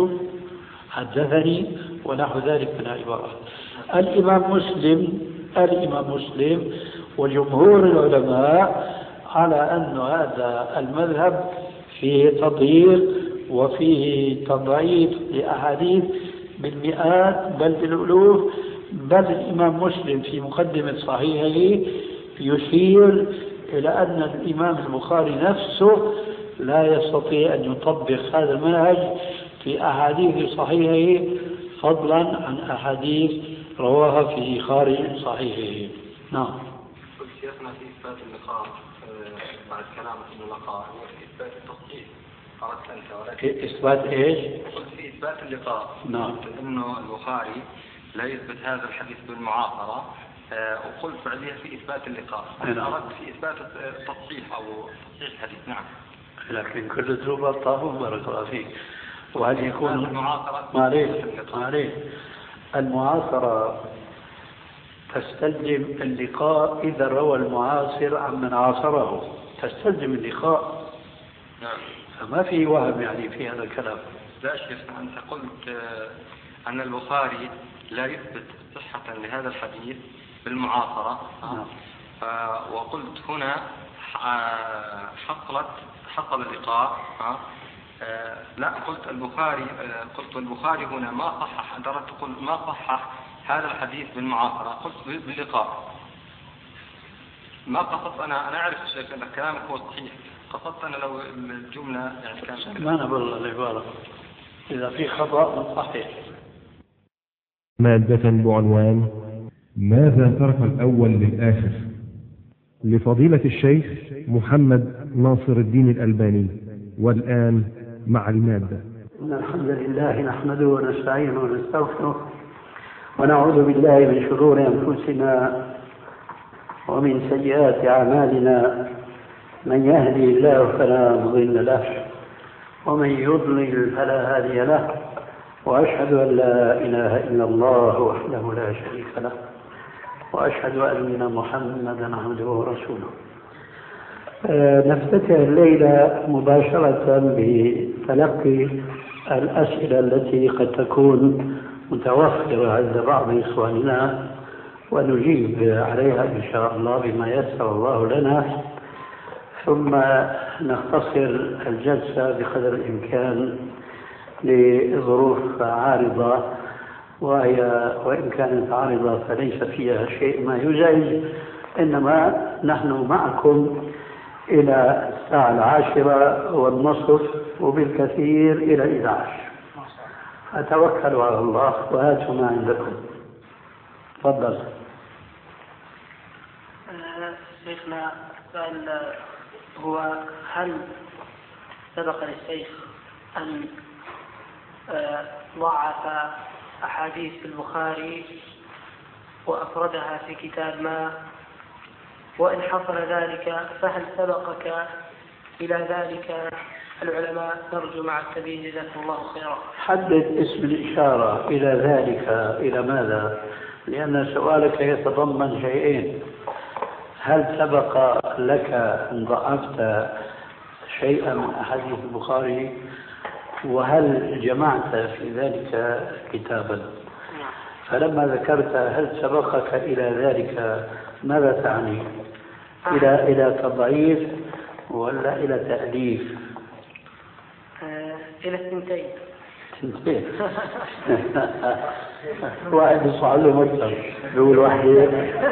حدثني ونحو ذلك من العبارات. الإمام مسلم الإمام مسلم وجمهور العلماء على أن هذا المذهب فيه تضييق وفيه تضعيف لأحاديث بالمئات بل بالألوف. بل الإمام مسلم في مقدمة صحيحه يشير إلى أن الإمام البخاري نفسه لا يستطيع أن يطبق هذا المنهج في أحاديث صحيحه فضلا عن أحاديث رواها في خارج صحيحه. نعم. قلت شيخنا في إثبات اللقاء بعد كلام اللقاء وفي إثبات التصحيح قرأت أنت، ولكن إثبات إيش؟ قلت في إثبات اللقاء. نعم. إنه البخاري لا يثبت هذا الحديث بالمعاصرة، وقلت بعدها في إثبات اللقاء. أنا أردت في إثبات التصحيح أو تصحيح الحديث. نعم. لكن كل ذنوب طاهون بارك الله فيك. وهل يكون المعاصرة معليش معليش المعاصرة تستلزم اللقاء إذا روى المعاصر عن من عاصره، تستلزم اللقاء. نعم. فما في وهم يعني في هذا الكلام. لا شيخ، أنت قلت أن البخاري لا يثبت صحة لهذا الحديث بالمعاصرة. نعم. وقلت هنا حصلت حصل اللقاء. لا قلت البخاري قلت البخاري هنا ما صحح، درت تقول ما صحح هذا الحديث بالمعاصرة، قلت باللقاء. ما قصدت أنا أنا أعرف كلامك هو صحيح، قصدت أنا لو الجملة يعني كانت ما نبغى العبارة إذا في خطأ صحيح. مادة بعنوان ماذا ترك الأول للآخر، لفضيلة الشيخ محمد ناصر الدين الألباني. والآن مع المادة. إن الحمد لله نحمده ونستعينه ونستغفره ونعوذ بالله من شرور أنفسنا ومن سيئات أعمالنا، من يهدي الله فلا مضل له ومن يضلل فلا هادي له، وأشهد أن لا إله إلا الله وحده لا شريك له، وأشهد أن محمدا عبده ورسوله. نفتتح الليلة مباشرة بتلقي الأسئلة التي قد تكون متوفرة عند بعض إخواننا، ونجيب عليها إن شاء الله بما يسر الله لنا، ثم نختصر الجلسة بقدر الإمكان لظروف عارضة، وهي وإن كانت عارضة فليس فيها شيء ما يزعج، إنما نحن معكم إلى الساعة العاشرة والنصف وبالكثير إلى إحدى عشر، فتوكلوا على الله وهاتوا ما عندكم. تفضل. شيخنا السؤال هو هل سبق للشيخ أن ضعف أحاديث البخاري وأفردها في كتاب ما، وإن حصل ذلك فهل سبقك إلى ذلك العلماء؟ نرجو مع التبيين جزاكم الله خيرا. حدد اسم الإشارة إلى ذلك إلى ماذا؟ لأن سؤالك يتضمن شيئين: هل سبق لك أن ضعفت شيئا من أحاديث البخاري، وهل جمعت في ذلك كتابا؟ فلما ذكرت هل سبقك إلى ذلك ماذا تعني؟ إلى إلى تضعيف ولا إلى تأليف؟ آه إلى الثنتين. ثنتين. واحد يصعد له مكتب يقول واحدة.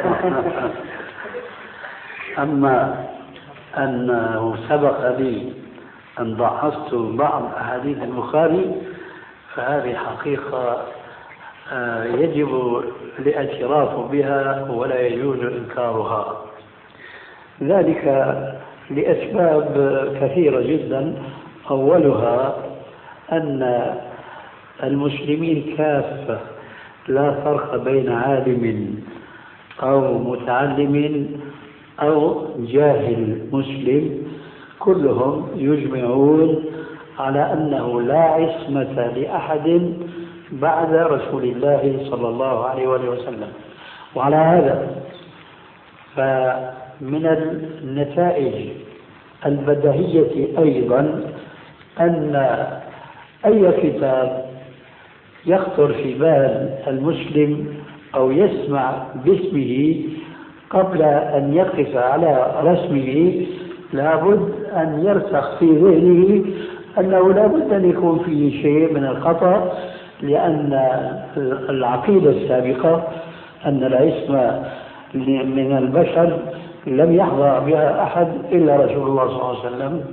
أما أنه سبق لي أن ضعفت بعض أحاديث البخاري فهذه حقيقة يجب الاعتراف بها ولا يجوز إنكارها، ذلك لأسباب كثيرة جدا. أولها أن المسلمين كافة لا فرق بين عالم أو متعلم أو جاهل مسلم، كلهم يجمعون على أنه لا عصمة لأحد بعد رسول الله صلى الله عليه وسلم. وعلى هذا فمن النتائج البديهية أيضا أن أي كتاب يخطر في بال المسلم أو يسمع باسمه قبل أن يقف على رسمه لابد أن يرسخ في ذهنه أنه لابد أن يكون فيه شيء من الخطأ، لأن العقيدة السابقة أن العصمة من البشر لم يحظى بها أحد إلا رسول الله صلى الله عليه وسلم.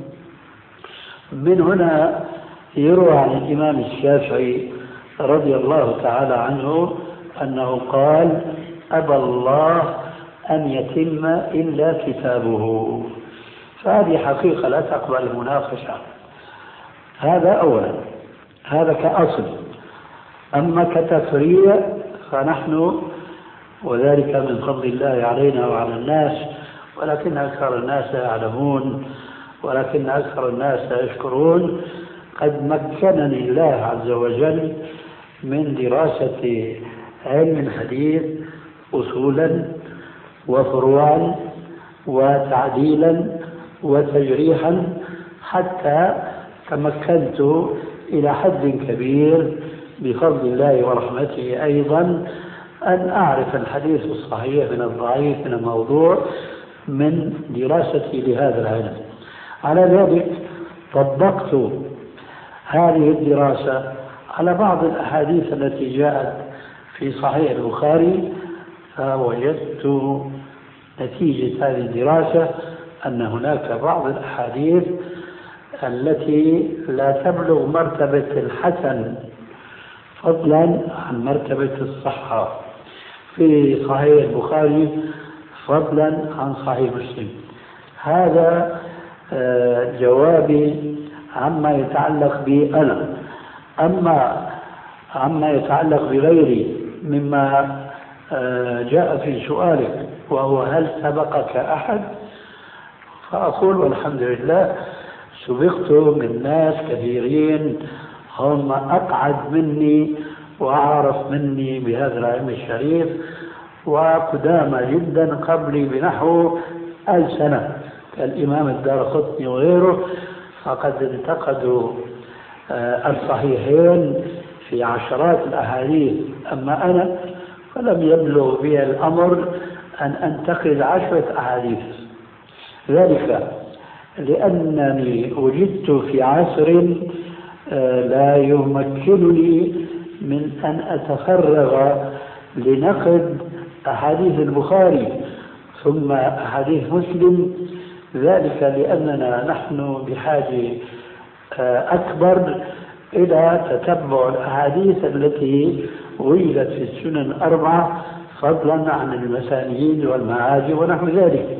من هنا يروى عن الإمام الشافعي رضي الله تعالى عنه أنه قال: أبى الله أن يتم إلا كتابه. فهذه حقيقة لا تقبل المناقشة. هذا أولا، هذا كأصل. أما كتفريع فنحن، وذلك من فضل الله علينا وعلى الناس، ولكن أكثر الناس يعلمون ولكن أكثر الناس يشكرون، قد مكنني الله عز وجل من دراسة علم الحديث أصولا وفروعا وتعديلا وتجريحا، حتى تمكنت إلى حد كبير بفضل الله ورحمته أيضا أن أعرف الحديث الصحيح من الضعيف من الموضوع من دراستي لهذا العلم. على ذلك طبقت هذه الدراسة على بعض الأحاديث التي جاءت في صحيح البخاري، فوجدت نتيجة هذه الدراسة أن هناك بعض الأحاديث التي لا تبلغ مرتبة الحسن فضلا عن مرتبة الصحة في صحيح البخاري فضلا عن صحيح مسلم. هذا جوابي عما يتعلق بي أنا. أما عما يتعلق بغيري مما جاء في سؤالك وهو هل سبقك أحد، فأقول والحمد لله سبقت من ناس كثيرين هم أقعد مني وأعرف مني بهذا العلم الشريف وقدامى جدا قبلي بنحو ألف سنة، كالإمام الدارقطني وغيره، فقد انتقدوا الصحيحين في عشرات الأحاديث. أما أنا فلم يبلغ بي الأمر أن أنتقد عشرة أحاديث، ذلك لأنني وجدت في عصر لا يمكنني من أن أتفرغ لنقد أحاديث البخاري ثم أحاديث مسلم، ذلك لأننا نحن بحاجة أكبر إلى تتبع الأحاديث التي وجدت في السنن الأربعة فضلا عن المسانيد والمعاجم ونحو ذلك،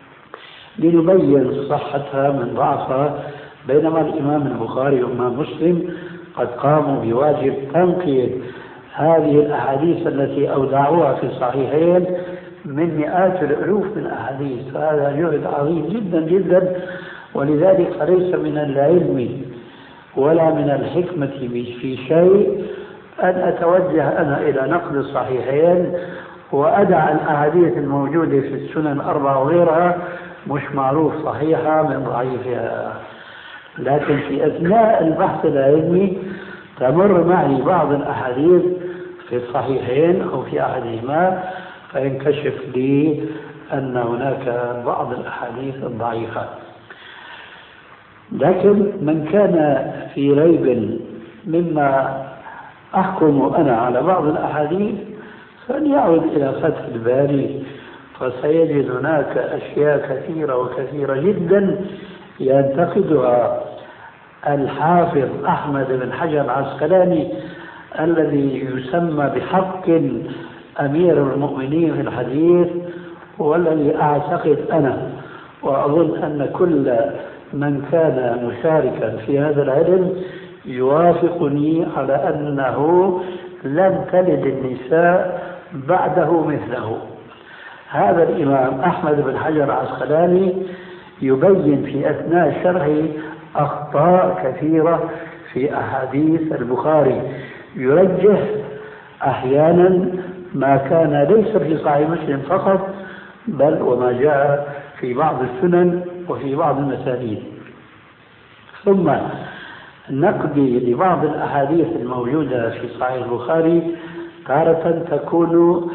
لنبين صحتها من ضعفها. بينما الإمام البخاري والإمام مسلم قد قاموا بواجب تنقية هذه الأحاديث التي أودعوها في الصحيحين من مئات الألوف من أحاديث، هذا جهد عظيم جدا جدا. ولذلك فليس من العلم ولا من الحكمة في شيء أن أتوجه أنا إلى نقد الصحيحين وأدع الأحاديث الموجودة في السنن الأربعة وغيرها مش معروف صحيحة من ضعيفها. لكن في أثناء البحث العلمي تمر معي بعض الأحاديث في الصحيحين أو في أحدهما فينكشف لي أن هناك بعض الأحاديث الضعيفة. لكن من كان في ريب مما أحكم أنا على بعض الأحاديث فليعود إلى فتح الباري، فسيجد هناك أشياء كثيرة وكثيرة جدا ينتقدها الحافظ أحمد بن حجر العسقلاني الذي يسمى بحق أمير المؤمنين في الحديث، والذي أعتقد أنا وأظن أن كل من كان مشاركا في هذا العلم يوافقني على أنه لن تلد النساء بعده مثله. هذا الإمام أحمد بن حجر العسقلاني يبين في أثناء شرحه أخطاء كثيرة في أحاديث البخاري، يرجح أحيانا ما كان ليس في صحيح مسلم فقط بل وما جاء في بعض السنن وفي بعض المسانيد. ثم نقضي لبعض الأحاديث الموجودة في صحيح البخاري تارة تكون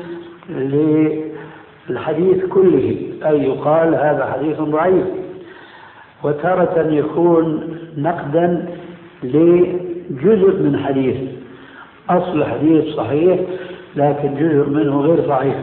للحديث كله، أي يقال هذا حديث ضعيف، وتارة يكون نقدا لجزء من حديث، أصل حديث صحيح لكن جزء منه غير صحيح.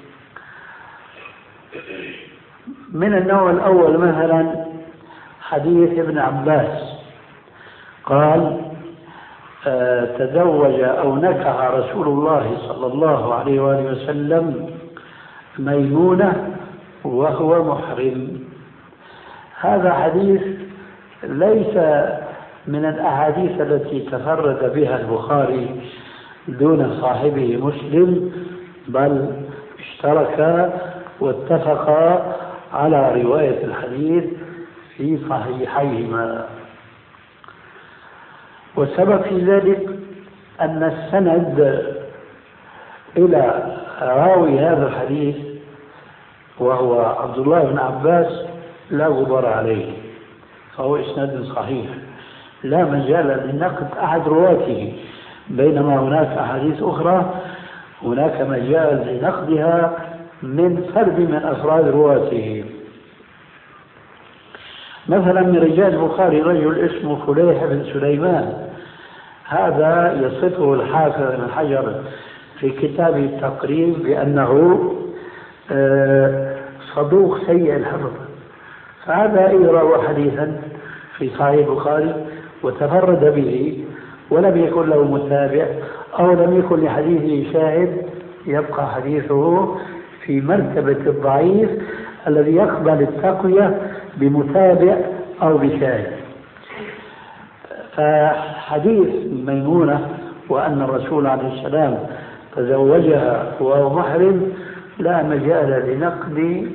من النوع الأول مثلا حديث ابن عباس قال آه تزوج أو نكح رسول الله صلى الله عليه وآله وسلم ميمونة وهو محرم. هذا حديث ليس من الأحاديث التي تفرد بها البخاري دون صاحبه مسلم، بل اشتركا واتفقا على رواية الحديث في صحيحيهما. والسبب في ذلك أن السند إلى راوي هذا الحديث وهو عبد الله بن عباس لا غبار عليه، فهو إسناد صحيح لا مجال لنقد أحد رواته، بينما هناك أحاديث أخرى هناك مجال لنقدها من فرد من أفراد رواته. مثلا من رجال البخاري رجل اسمه فليح بن سليمان، هذا يصفه الحافظ بن حجر في كتابه التقريب بأنه صدوق سيء الحفظ، فهذا يروى حديثا في صحيح البخاري وتفرد به ولم يكن له متابع أو لم يكن لحديثه شاهد، يبقى حديثه في مرتبة الضعيف الذي يقبل التقوية بمتابع أو بشاهد. فحديث ميمونة وأن الرسول عليه السلام تزوجها وهو محرم لا مجال لنقد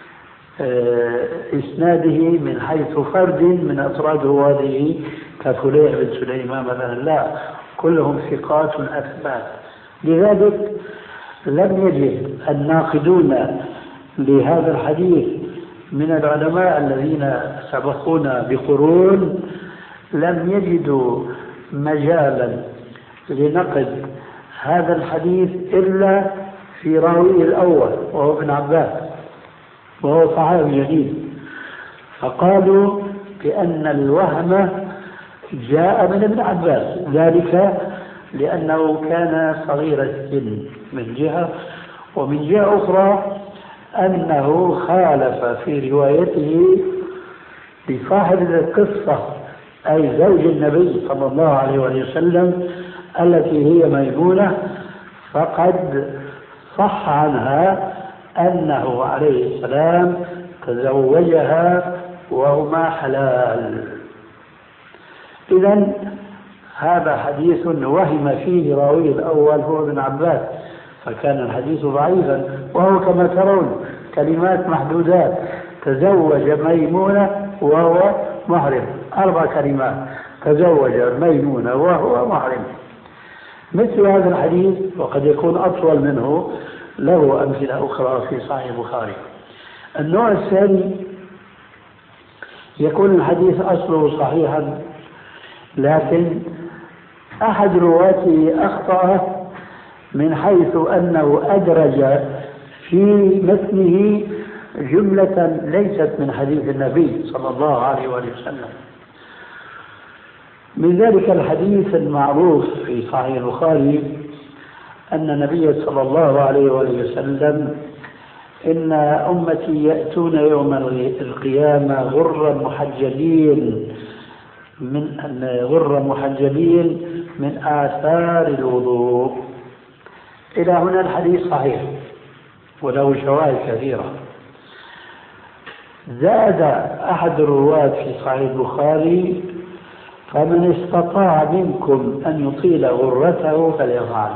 إسناده من حيث فرد من أفراد رواده كفليح بن سليمان مثلا، لا، كلهم ثقات أثبات. لذلك لم يجد الناقدون لهذا الحديث من العلماء الذين سبقونا بقرون لم يجدوا مجالا لنقد هذا الحديث إلا في راويه الأول وهو ابن عباس وهو صحابي جليل، فقالوا بأن الوهم جاء من ابن عباس، ذلك لأنه كان صغير السن من جهة، ومن جهة أخرى أنه خالف في روايته لصاحب القصة أي زوج النبي صلى الله عليه وسلم التي هي ميمونة، فقد صح عنها أنه عليه السلام تزوجها وهما حلال. إذن هذا حديث وهم فيه راوي الأول هو ابن عباس، فكان الحديث ضعيفا، وهو كما ترون كلمات محدودات: تزوج ميمونة وهو محرم، أربع كلمات: تزوج ميمونة وهو محرم. مثل هذا الحديث وقد يكون أطول منه له أمثلة أخرى في صحيح البخاري. النوع الثاني يكون الحديث أصله صحيحا لكن أحد رواته أخطأ من حيث أنه أدرج في متنه جملة ليست من حديث النبي صلى الله عليه وسلم. من ذلك الحديث المعروف في صحيح البخاري أن النبي صلى الله عليه وسلم إن أمتي يأتون يوم القيامة غرا محجلين من غرا محجلين من آثار الوضوء. إلى هنا الحديث صحيح وله شواهد كثيرة. زاد أحد الرواة في صحيح البخاري: فمن استطاع منكم أن يطيل غرته فليفعل.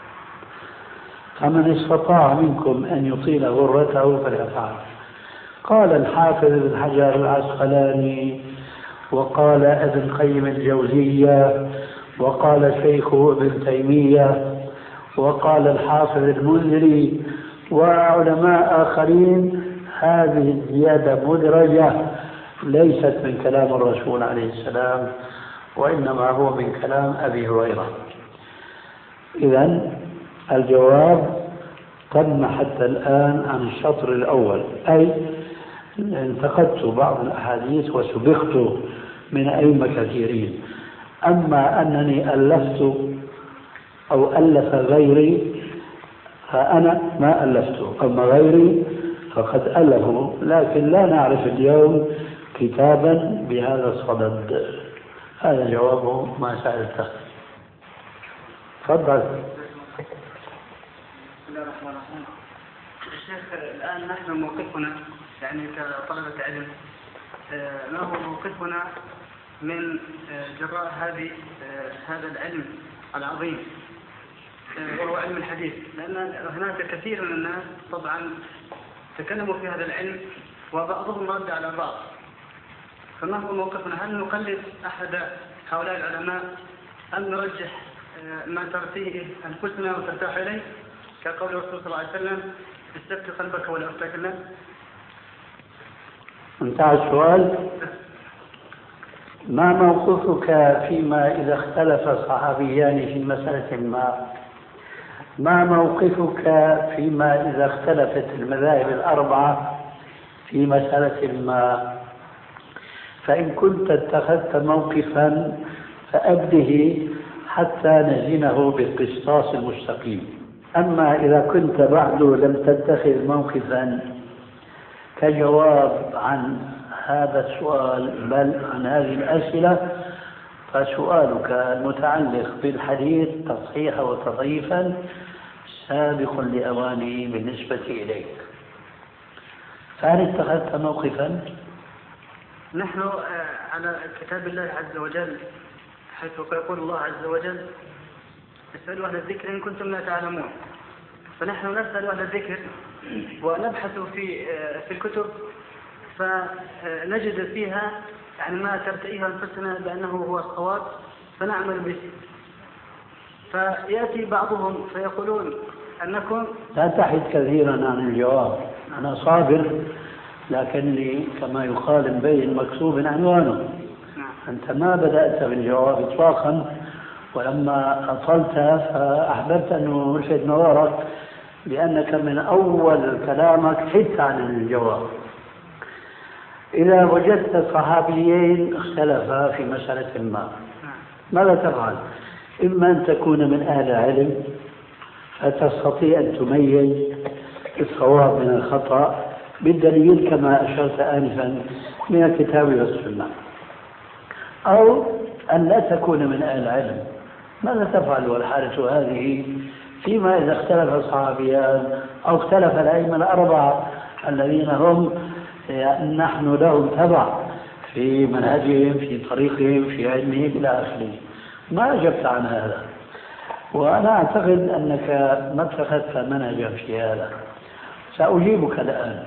فمن استطاع منكم أن يطيل غرته فليفعل. قال الحافظ ابن حجر العسقلاني، وقال ابن قيم الجوزية، وقال شيخه ابن تيمية، وقال الحافظ المنذري وعلماء آخرين: هذه الزيادة مدرجة ليست من كلام الرسول عليه السلام، وإنما هو من كلام أبي هريرة. إذن الجواب تم حتى الآن عن الشطر الأول، أي انتقدت بعض الأحاديث وسبقت من أئمة كثيرين. أما أنني ألفت أو ألف غيري فأنا ما ألفته، أما غيري فقد ألفوا، لكن لا نعرف اليوم كتابا بهذا الصدد. هذا جواب ما سألته. تفضل. بسم الله الرحمن الرحيم. الشيخ، الآن نحن موقفنا يعني كطلبة علم، ما هو موقفنا من جراء هذه هذا العلم العظيم وهو علم الحديث؟ لأن هناك كثير من الناس طبعا تكلموا في هذا العلم وبعضهم رد على بعض، فما هو موقفنا؟ هل نقلد أحد هؤلاء العلماء أم نرجح ما ترتيه أنفسنا وترتاح إليه كقول الرسول صلى الله عليه وسلم: استفتي قلبك ولا أفتاك الناس؟ انتهى السؤال. ما موقفك فيما إذا اختلف صحابيان في مسألة ما؟ ما موقفك فيما إذا اختلفت المذاهب الأربعة في مسألة ما؟ فإن كنت اتخذت موقفا فأبده حتى نزنه بالقسطاس المستقيم. أما إذا كنت بعد لم تتخذ موقفا كجواب عن هذا السؤال بل عن هذه الأسئلة، فسؤالك المتعلق بالحديث تصحيحا وتضعيفا سابق لأوانه بالنسبة إليك. فهل اتخذت موقفا؟ نحن على كتاب الله عز وجل، حيث يقول الله عز وجل: اسألوا أهل الذكر إن كنتم لا تعلمون. فنحن نسأل أهل الذكر ونبحث في في الكتب فنجد فيها يعني ما ترتئيه أنفسنا بأنه هو الصواب فنعمل به. فيأتي بعضهم فيقولون أنكم لا تحد كثيرا عن الجواب. أنا صابر، لكني كما يقال مبين مكتوب عنوانه. أنت ما بدأت بالجواب إطلاقا، ولما أطلت فأحببت أن ألفت نظرك لأنك من أول كلامك حدت عن الجواب. إذا وجدت صحابيين اختلفا في مسألة ما، ماذا تفعل؟ إما أن تكون من أهل العلم فتستطيع أن تميز الصواب من الخطأ بالدليل كما أشرت آنفا من الكتاب والسنة، أو أن لا تكون من أهل العلم. ماذا تفعل والحالة هذه فيما إذا اختلف الصحابيان أو اختلف الأئمة الأربعة الذين هم نحن لهم تبع في منهجهم في طريقهم في علمهم إلى آخره؟ ما أجبت عن هذا، وأنا أعتقد أنك ما اتخذت منهجا في هذا. سأجيبك الآن.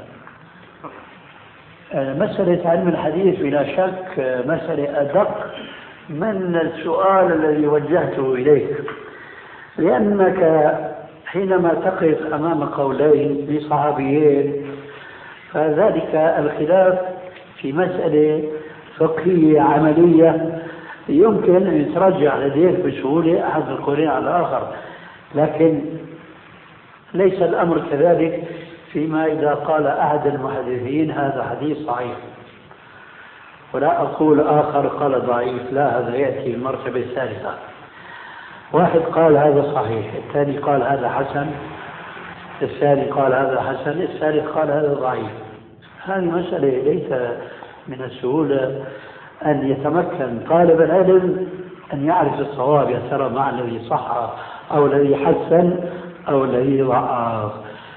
مسألة علم الحديث بلا شك مسألة أدق من السؤال الذي وجهته إليك، لأنك حينما تقف أمام قولين لصحابيين فذلك الخلاف في مسألة فقهية عملية يمكن أن يترجع لديك بسهولة أحد القولين على الآخر. لكن ليس الأمر كذلك فيما إذا قال أحد المحدثين هذا حديث صحيح ولا أقول آخر قال ضعيف، لا، هذا يأتي المرتبة الثالثة. واحد قال هذا صحيح، الثاني قال هذا حسن، الثاني قال هذا حسن، الثالث قال هذا ضعيف. هذه مسألة ليس من السهولة أن يتمكن طالب العلم أن يعرف الصواب، يا ترى مع الذي صح أو الذي حسن أو الذي ضعف.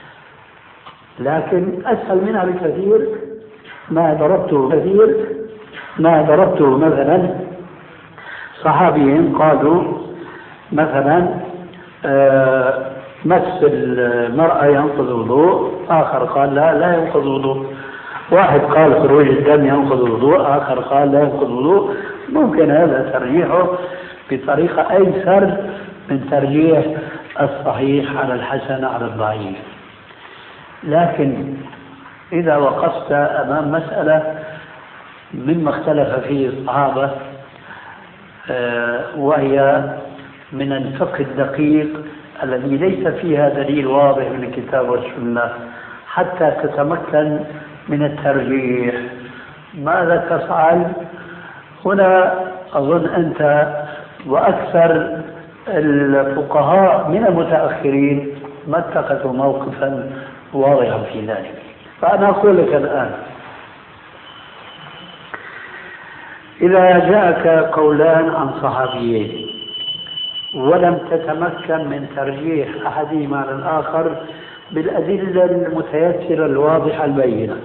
لكن أسهل منها بكثير ما ضربته كثير ما ضربته مثلا صحابيين قالوا مثلا آه مس المرأة ينقض الوضوء، آخر قال لا لا ينقض الوضوء. واحد قال خروج الدم ينقض الوضوء، آخر قال لا ينقض الوضوء. ممكن هذا ترجيحه بطريقة أيسر من ترجيح الصحيح على الحسن على الضعيف. لكن إذا وقفت أمام مسألة مما اختلف فيه الصحابة وهي من الفقه الدقيق الذي ليس فيها دليل واضح من الكتاب والسنة حتى تتمكن من الترجيح، ماذا تفعل؟ هنا أظن أنت وأكثر الفقهاء من المتأخرين ما اتخذوا موقفا واضحا في ذلك. فأنا أقول لك الآن إذا جاءك قولان عن صحابيين ولم تتمكن من ترجيح أحدهما على الآخر بالأدلة المتيسرة الواضحة البينة،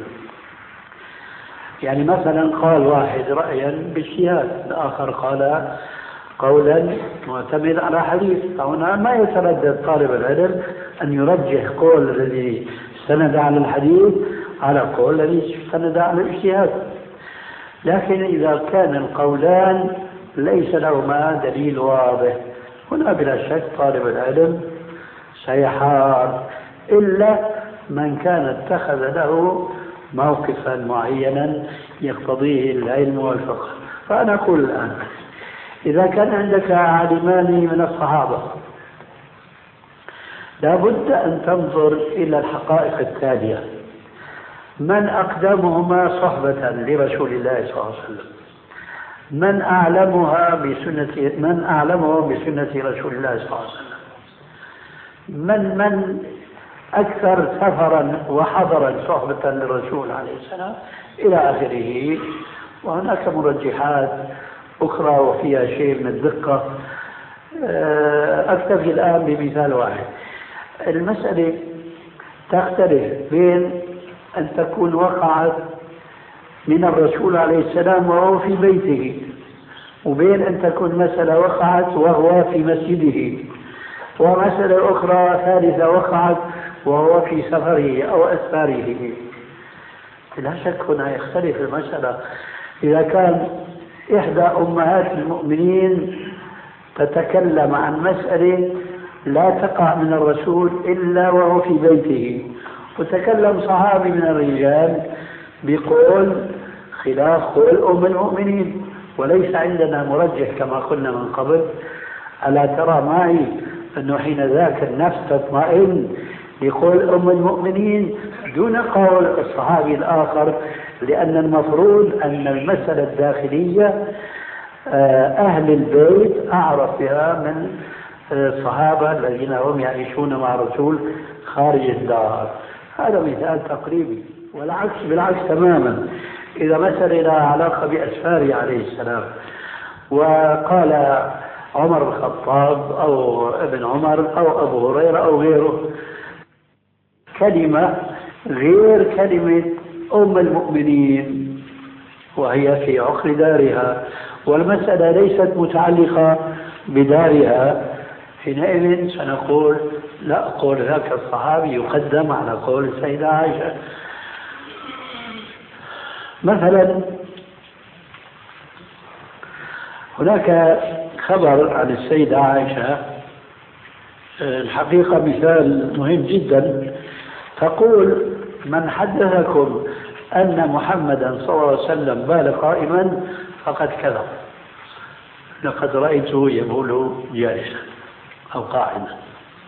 يعني مثلا قال واحد رأيا باجتهاد، الآخر قال قولا معتمد على حديث، هنا ما يتردد طالب العلم أن يرجح قول الذي استند على الحديث على قول الذي استند على الاجتهاد. لكن إذا كان القولان ليس لهما دليل واضح، هنا بلا شك طالب العلم سيحار إلا من كان اتخذ له موقفا معينا يقتضيه العلم والفقه. فأنا أقول الآن إذا كان عندك عالمان من الصحابة لابد أن تنظر إلى الحقائق التالية: من أقدمهما صحبة لرسول الله صلى الله عليه وسلم، من أعلمها بسنة من أعلمه بسنة رسول الله صلى الله عليه وسلم، من من أكثر سفرا وحضرا صحبة للرسول عليه السلام، إلى آخره. وهناك مرجحات أخرى وفيها شيء من الدقة. أكتفي الآن بمثال واحد. المسألة تختلف بين أن تكون وقعت من الرسول عليه السلام وهو في بيته، وبين أن تكون مسألة وقعت وهو في مسجده، ومسألة أخرى ثالثة وقعت وهو في سفره أو أسفاره. لا شك هنا يختلف المسألة. إذا كان إحدى أمهات المؤمنين تتكلم عن مسألة لا تقع من الرسول إلا وهو في بيته، وتكلم صحابي من الرجال بقول خلاف قول أم المؤمنين، وليس عندنا مرجح كما قلنا من قبل، ألا ترى معي أنه حين ذاك النفس تطمئن لقول أم المؤمنين دون قول الصحابي الآخر، لأن المفروض أن المسألة الداخلية أهل البيت أعرف بها من الصحابة الذين هم يعيشون مع الرسول خارج الدار. هذا مثال تقريبي. والعكس بالعكس تماما، إذا مسألة لها علاقة بأسفاره عليه السلام وقال عمر بن الخطاب أو ابن عمر أو أبو هريرة أو غيره كلمة غير كلمة أم المؤمنين وهي في عقر دارها، والمسألة ليست متعلقة بدارها، حينئذ سنقول لا، قول ذاك الصحابي يقدم على قول السيدة عائشة. مثلا هناك خبر عن السيدة عائشة، الحقيقة مثال مهم جدا، تقول: من حدثكم أن محمدا صلى الله عليه وسلم بال قائما فقد كذب، لقد رأيته يبول جالسا أو قاعدا.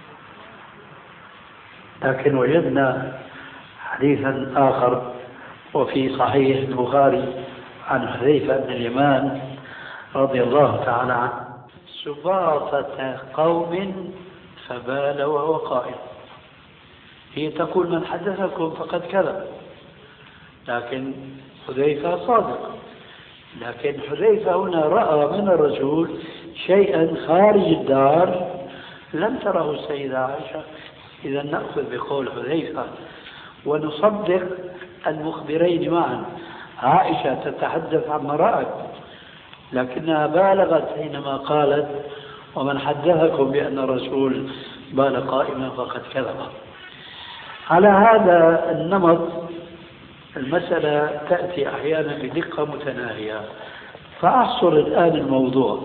لكن وجدنا حديثا آخر وفي صحيح البخاري عن حذيفة بن اليمان رضي الله تعالى عنه: سباطة قوم فبال وهو قائم. هي تقول من حدثكم فقد كذب، لكن حذيفة صادق. لكن حذيفة هنا رأى من الرسول شيئا خارج الدار لم تره السيدة عائشة. إذا نأخذ بقول حذيفة ونصدق المخبرين معا. عائشة تتحدث عما رأت، لكنها بالغت حينما قالت: ومن حدثكم بأن الرسول بال قائما فقد كذب. على هذا النمط المسألة تأتي أحيانا بدقة متناهية. فأحصر الآن الموضوع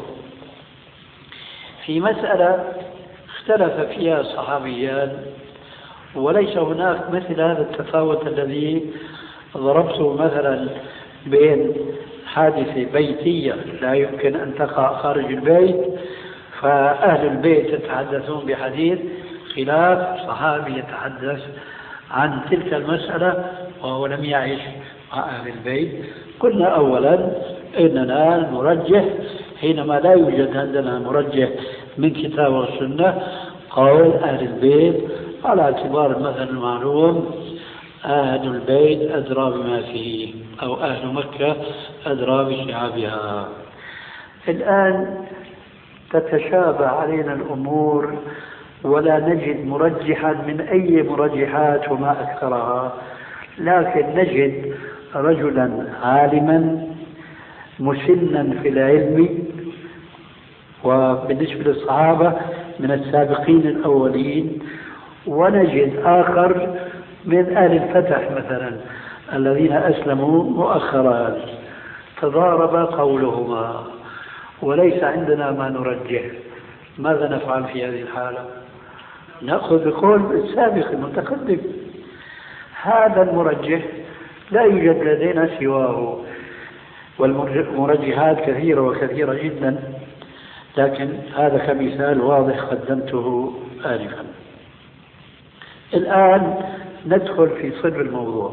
في مسألة اختلف فيها صحابيان، وليس هناك مثل هذا التفاوت الذي ضربته مثلا بين حادثة بيتية لا يمكن أن تقع خارج البيت، فأهل البيت يتحدثون بحديث، خلاف صحابي يتحدث عن تلك المسألة وهو لم يعيش مع أهل البيت. قلنا أولا إننا المرجح حينما لا يوجد عندنا مرجح من كتاب والسنة قول أهل البيت، على اعتبار المثل المعلوم: أهل البيت أدرى بما فيه، أو أهل مكة أدرى بشعابها. الآن تتشابه علينا الأمور ولا نجد مرجحا من أي مرجحات وما أكثرها، لكن نجد رجلا عالما مسنا في العلم، وبالنسبة للصحابة من السابقين الأولين، ونجد آخر من أهل الفتح مثلا الذين أسلموا مؤخرا. تضارب قولهما وليس عندنا ما نرجح. ماذا نفعل في هذه الحالة؟ نأخذ بقول السابق المتقدم. هذا المرجح لا يوجد لدينا سواه، والمرجحات كثيرة وكثيرة جدا، لكن هذا كمثال واضح قدمته آنفا. الآن ندخل في صلب الموضوع.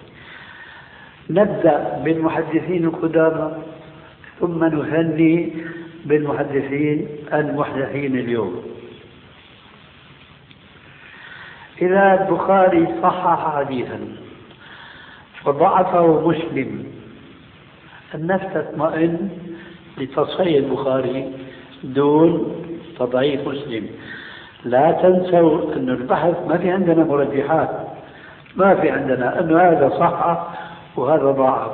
نبدأ بالمحدثين القدامى ثم نثني بالمحدثين المحدثين اليوم. إذا البخاري صحح حديثا وضعفه مسلم، النفس تطمئن لتصحيح البخاري دون تضعيف مسلم. لا تنسوا أن البحث ما في عندنا مرجحات، ما في عندنا أن هذا صح وهذا ضعف.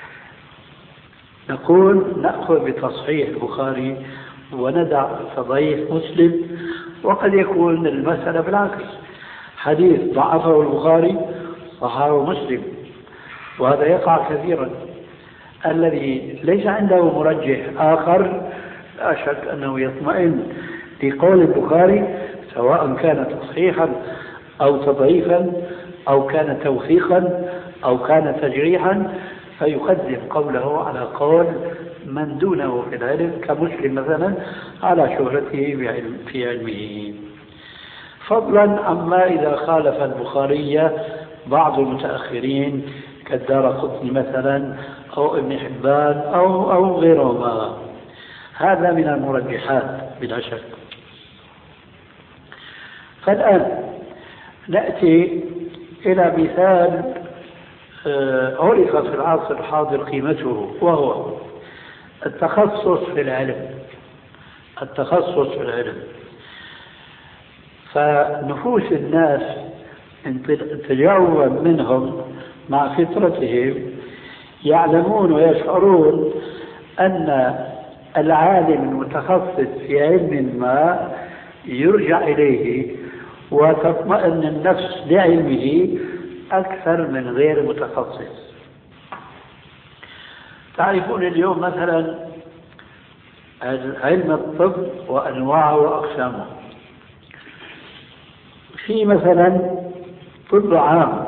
نقول نأخذ بتصحيح البخاري وندع تضعيف مسلم. وقد يكون المسألة بالعكس، حديث ضعفه البخاري صححه مسلم، وهذا يقع كثيرا. الذي ليس عنده مرجح آخر لا شك أنه يطمئن لقول البخاري، سواء كان تصحيحا أو تضعيفا أو كان توثيقا أو كان تجريحا، فيقدم قوله على قول من دونه في العلم، كمسلم مثلا على شهرته في علمه، فضلا عما إذا خالف البخاري بعض المتأخرين كالدارقطني مثلا أو ابن حبان أو, أو غيرهما. هذا من المرجحات بلا شك. فالآن نأتي إلى مثال عرف في العصر الحاضر قيمته، وهو التخصص في العلم. التخصص في العلم فنفوس الناس تجاوبا منهم مع فطرتهم يعلمون ويشعرون أن العالم المتخصص في علم ما يرجع إليه وتطمئن النفس لعلمه أكثر من غير متخصص. تعرفون اليوم مثلا علم الطب وأنواعه وأقسامه. في مثلا طب عام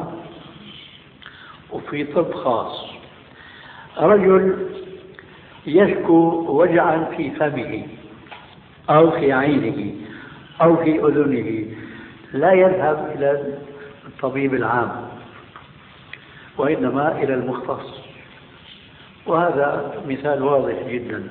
وفي طب خاص. رجل يشكو وجعا في فمه أو في عينه أو في أذنه، لا يذهب إلى الطبيب العام، وإنما إلى المختص. وهذا مثال واضح جدا.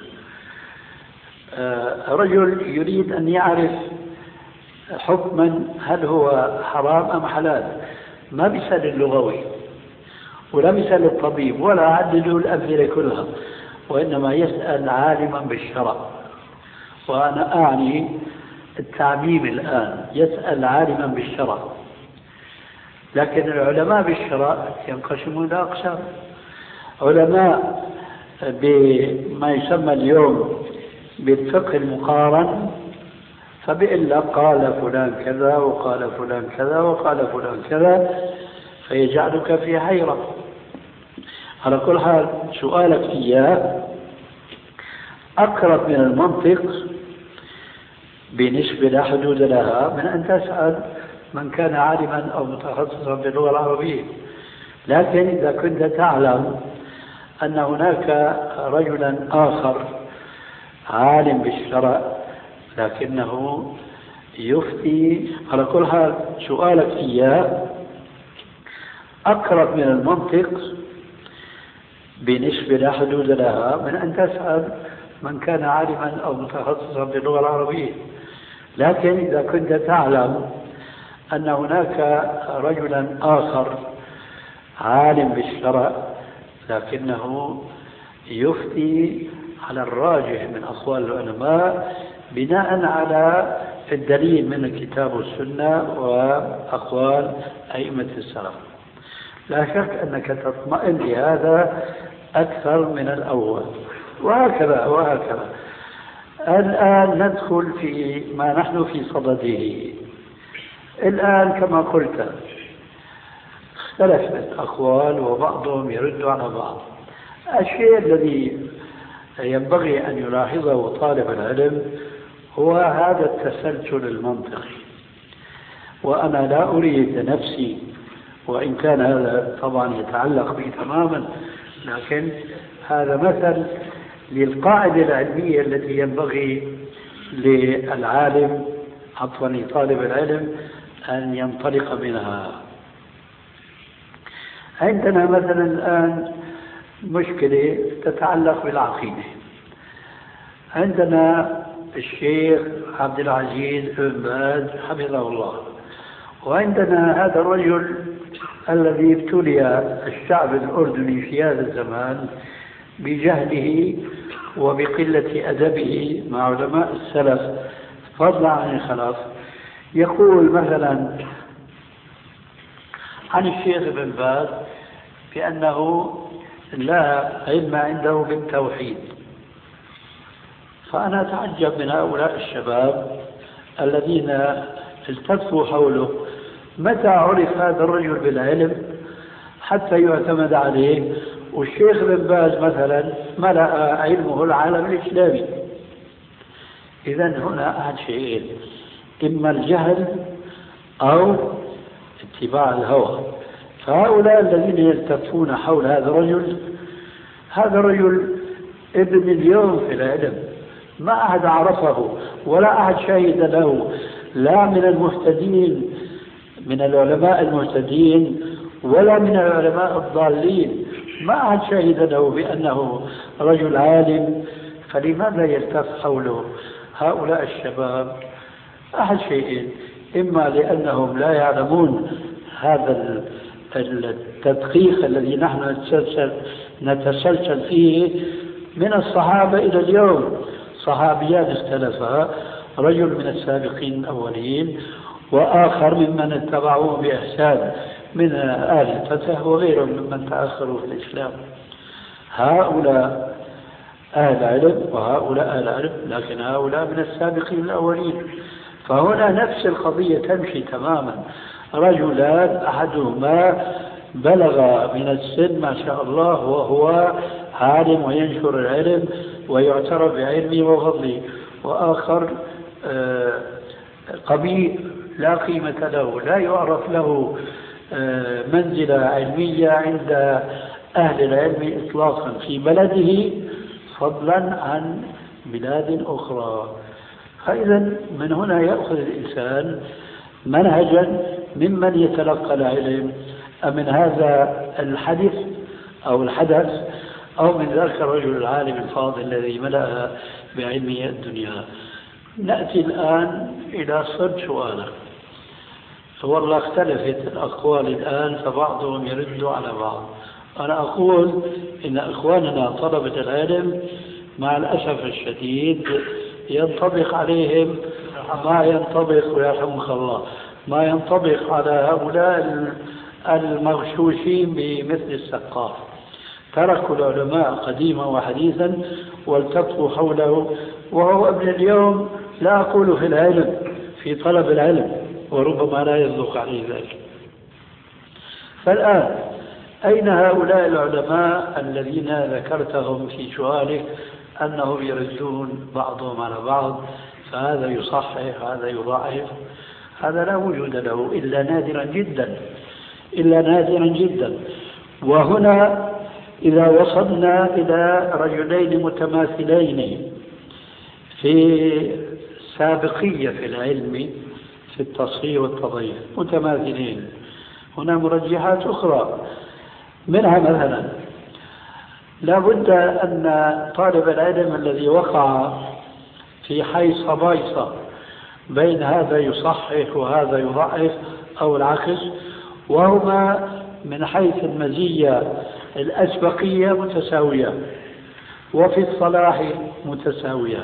رجل يريد أن يعرف حكما هل هو حرام أم حلال، ما بيسأل اللغوي ولا بيسأل الطبيب ولا عدد الأمثلة كلها، وإنما يسأل عالما بالشرع. وأنا أعني التعميم الآن، يسأل عالما بالشرع. لكن العلماء بالشرع ينقسمون إلى أقسام: علماء بما يسمى اليوم بالفقه المقارن، فبإلا قال فلان كذا وقال فلان كذا وقال فلان كذا، فيجعلك في حيرة. على كل حال سؤالك إياه أقرب من المنطق بنسبة لا حدود لها من أن تسأل من كان عالما أو متخصصا باللغة العربية. لكن إذا كنت تعلم أن هناك رجلا آخر عالم بالشرع لكنه يفتي، على كل حال سؤالك إياه أقرب من المنطق بنسبة لا حدود لها من أن تسأل من كان عالما أو متخصصا باللغة العربية. لكن إذا كنت تعلم أن هناك رجلا آخر عالم بالشرع لكنه يفتي على الراجح من أقوال العلماء بناء على الدليل من الكتاب والسنة وأقوال أئمة السلف، لا شك أنك تطمئن لهذا أكثر من الأول، وهكذا وهكذا. الآن ندخل في ما نحن في صدده. الآن كما قلت اختلفت الأقوال وبعضهم يرد على بعض. الشيء الذي ينبغي أن يلاحظه طالب العلم هو هذا التسلسل المنطقي. وأنا لا أريد نفسي، وإن كان هذا طبعا يتعلق بي تماما، لكن هذا مثل للقاعدة العلمية التي ينبغي للعالم عفوا طالب العلم أن ينطلق منها. عندنا مثلا الآن مشكلة تتعلق بالعقيدة. عندنا الشيخ عبد العزيز بن باز حفظه الله، وعندنا هذا الرجل الذي ابتلي الشعب الأردني في هذا الزمان بجهله وبقلة أدبه مع علماء السلف فضلا عن الخلف. يقول مثلا عن الشيخ بن باز بأنه لا علم عنده بالتوحيد. فأنا أتعجب من هؤلاء الشباب الذين التفوا حوله، متى عرف هذا الرجل بالعلم حتى يعتمد عليه؟ والشيخ بن باز مثلا ملأ علمه العالم الإسلامي. إذن هنا أحد شيئين: إما الجهل أو اتباع الهوى. فهؤلاء الذين يلتفون حول هذا الرجل، هذا الرجل ابن اليوم في العلم، ما أحد عرفه ولا أحد شهد له، لا من المهتدين من العلماء المهتدين ولا من العلماء الضالين، ما أحد شهد له بأنه رجل عالم. فلماذا يلتف حوله هؤلاء الشباب؟ أحد شيئين: إما لأنهم لا يعلمون هذا التدقيق الذي نحن نتسلسل, نتسلسل فيه من الصحابة إلى اليوم. صحابيات اختلفا، رجل من السابقين الأولين وآخر ممن اتبعوه بإحسان من آل الفتح وغيرهم ممن تأخروا في الإسلام. هؤلاء أهل علم وهؤلاء أهل علم، لكن هؤلاء من السابقين الأولين. فهنا نفس القضية تمشي تماما. رجلان أحدهما بلغ من السن ما شاء الله وهو عالم وينشر العلم ويعترف بعلمه وفضله، وآخر قبيل لا قيمة له، لا يعرف له منزلة علمية عند أهل العلم إطلاقا في بلده فضلا عن بلاد أخرى. فإذا من هنا يأخذ الإنسان منهجا ممن يتلقى العلم أم من هذا الحدث أو الحدث أو من ذاك الرجل العالم الفاضل الذي ملأ بعلمه الدنيا. نأتي الآن إلى صد سؤالك. والله اختلفت الأقوال الآن فبعضهم يرد على بعض. أنا أقول إن إخواننا طلبة العلم مع الأسف الشديد ينطبق عليهم ما ينطبق ويرحمك الله ما ينطبق على هؤلاء المغشوشين بمثل السقاف. تركوا العلماء قديما وحديثا والتقوا حوله، وهو ابن اليوم لا أقول في العلم في طلب العلم وربما لا يصدق عليه ذلك. فالآن أين هؤلاء العلماء الذين ذكرتهم في سؤالك أنهم يردون بعضهم على بعض، فهذا يصحح هذا يضاعف؟ هذا لا وجود له إلا نادرا جدا إلا نادرا جدا. وهنا إذا وصلنا إلى رجلين متماثلين في سابقية في العلم في التصحيح والتضعيف متماثلين، هنا مرجحات أخرى، منها مثلا لا بد أن طالب العلم الذي وقع في حيص بايصة بين هذا يصحح وهذا يضعف أو العكس، وهما من حيث المزية الأسبقية متساوية وفي الصلاح متساوية.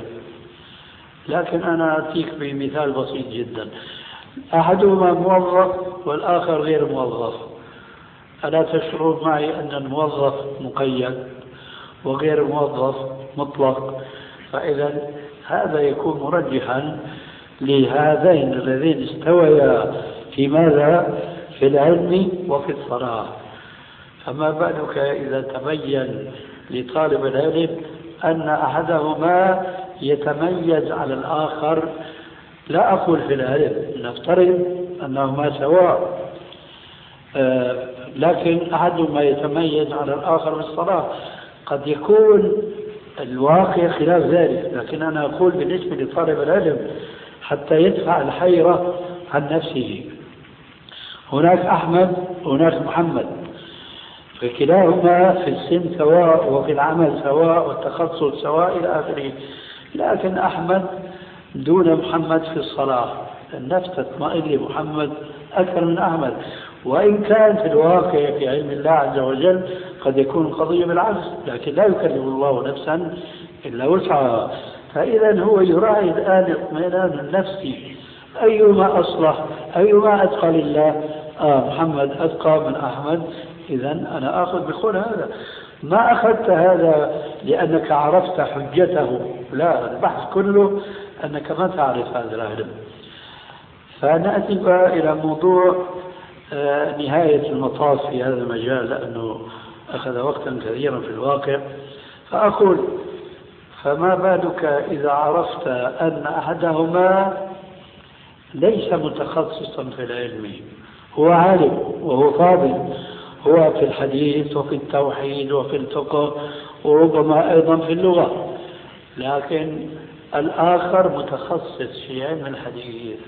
لكن أنا أتيك بمثال بسيط جدا، أحدهما موظف والآخر غير موظف، ألا تشعرون معي أن الموظف مقيد وغير الموظف مطلق؟ فإذا هذا يكون مرجحا لهذين الذين استويا في ماذا؟ في العلم وفي الصلاح. فما بالك إذا تبين لطالب العلم أن أحدهما يتميز على الآخر، لا أقول في العلم، نفترض أنهما سواء، آه لكن أحدهما يتميز على الآخر بالصلاة، قد يكون الواقع خلاف ذلك. لكن أنا أقول بالنسبة لطالب العلم حتى يدفع الحيرة عن نفسه، هناك أحمد هناك محمد، فكلاهما في السن سواء وفي العمل سواء والتخصص سواء إلى آخره، لكن أحمد دون محمد في الصلاة، النفس تطمئن لمحمد أكثر من أحمد، وإن كان في الواقع في علم الله عز وجل قد يكون القضية بالعكس، لكن لا يكلف الله نفسا إلا وسعها. فإذا هو يراعي الآن اطمئنان النفس، أيما أصلح أيما أتقى لله، آه محمد أتقى من أحمد، إذا أنا أخذ بقول هذا. ما أخذت هذا لأنك عرفت حجته، لا، البحث كله أنك ما تعرف هذا العلم. فنأتي إلى موضوع آه نهاية المطاف في هذا المجال، لأنه أخذ وقتا كثيرا في الواقع. فأقول فما بالك إذا عرفت أن أحدهما ليس متخصصا في العلم، هو عالم وهو فاضل، هو في الحديث وفي التوحيد وفي الفقه وربما أيضا في اللغة، لكن الآخر متخصص في علم الحديث،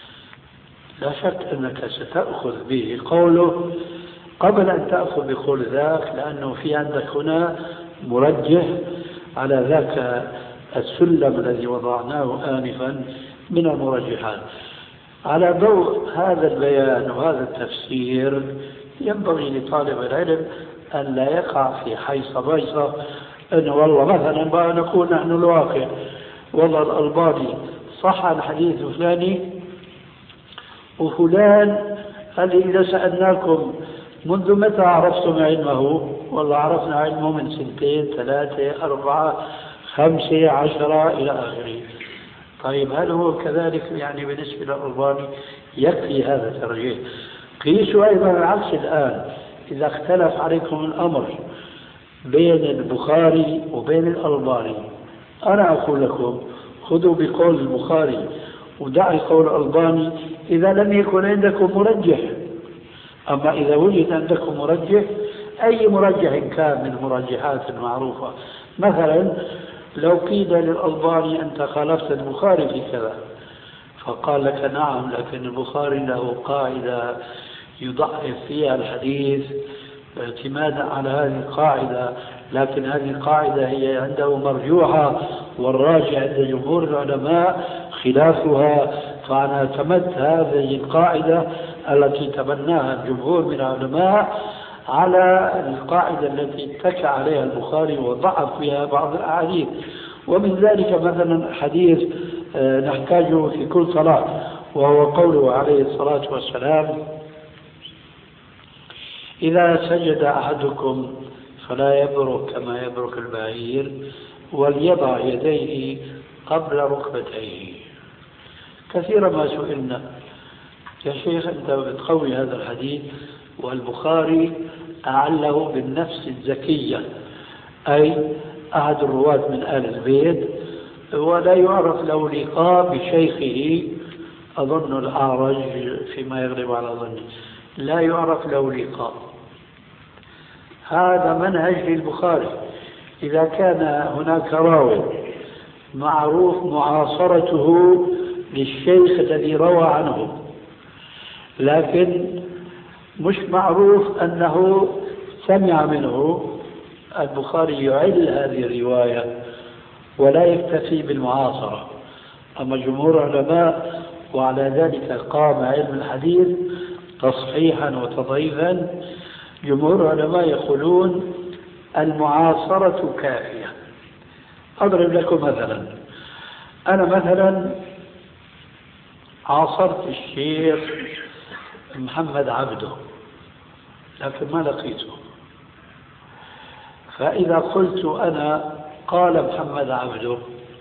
لا شك أنك ستأخذ به قوله قبل أن تأخذ بقول ذاك، لأنه في عندك هنا مرجح على ذاك السلم الذي وضعناه آنفا من المرجحات. على ضوء هذا البيان وهذا التفسير ينبغي لطالب العلم أن لا يقع في حيص بيصة، أنه والله مثلا بقى نقول نحن الواقع والله الألباني صح الحديث فلاني وفلان، هل إذا سألناكم منذ متى عرفتم علمه؟ والله عرفنا علمه من سنتين ثلاثة أربعة خمسة عشرة إلى آخره. طيب هل هو كذلك يعني بالنسبة للألباني؟ يكفي هذا الترجيح. قيسوا أيضا العكس الآن، إذا اختلف عليكم الأمر بين البخاري وبين الألباني، أنا أقول لكم خذوا بقول البخاري ودعوا قول الألباني إذا لم يكن عندكم مرجح. أما إذا وجد عندكم مرجح، أي مرجح كان من المرجحات المعروفة، مثلا لو قيل للألباني أنت خالفت البخاري في كذا، فقال لك نعم، لكن البخاري له قاعدة يضعف فيها الحديث اعتمادا على هذه القاعدة، لكن هذه القاعدة هي عنده مرجوحة، والراجع عند جمهور العلماء خلافها. فأنا اعتمدت هذه القاعدة التي تبناها الجمهور من العلماء على القاعدة التي اتكى عليها البخاري وضعف فيها بعض الأحاديث. ومن ذلك مثلا حديث نحتاجه في كل صلاة، وهو قوله عليه الصلاة والسلام: إذا سجد أحدكم فلا يبرك كما يبرك البعير، وليضع يديه قبل ركبتيه. كثيرا ما سئلنا: يا شيخ أنت بتقوي هذا الحديث والبخاري أعله بالنفس الزكية، أي أحد الرواة من آل البيت، ولا يعرف له لقاء بشيخه، أظن الأعرج فيما يغلب على ظني، لا يعرف له لقاء. هذا منهج للبخاري. إذا كان هناك راوي معروف معاصرته للشيخ الذي روى عنه، لكن مش معروف أنه سمع منه، البخاري يعل هذه الرواية ولا يكتفي بالمعاصرة. أما جمهور العلماء وعلى ذلك قام علم الحديث تصحيحا وتضعيفا، جمهور العلماء يقولون المعاصرة كافية. أضرب لكم مثلا، أنا مثلا عاصرت الشيخ محمد عبده لكن ما لقيته، فإذا قلت أنا قال محمد عبده،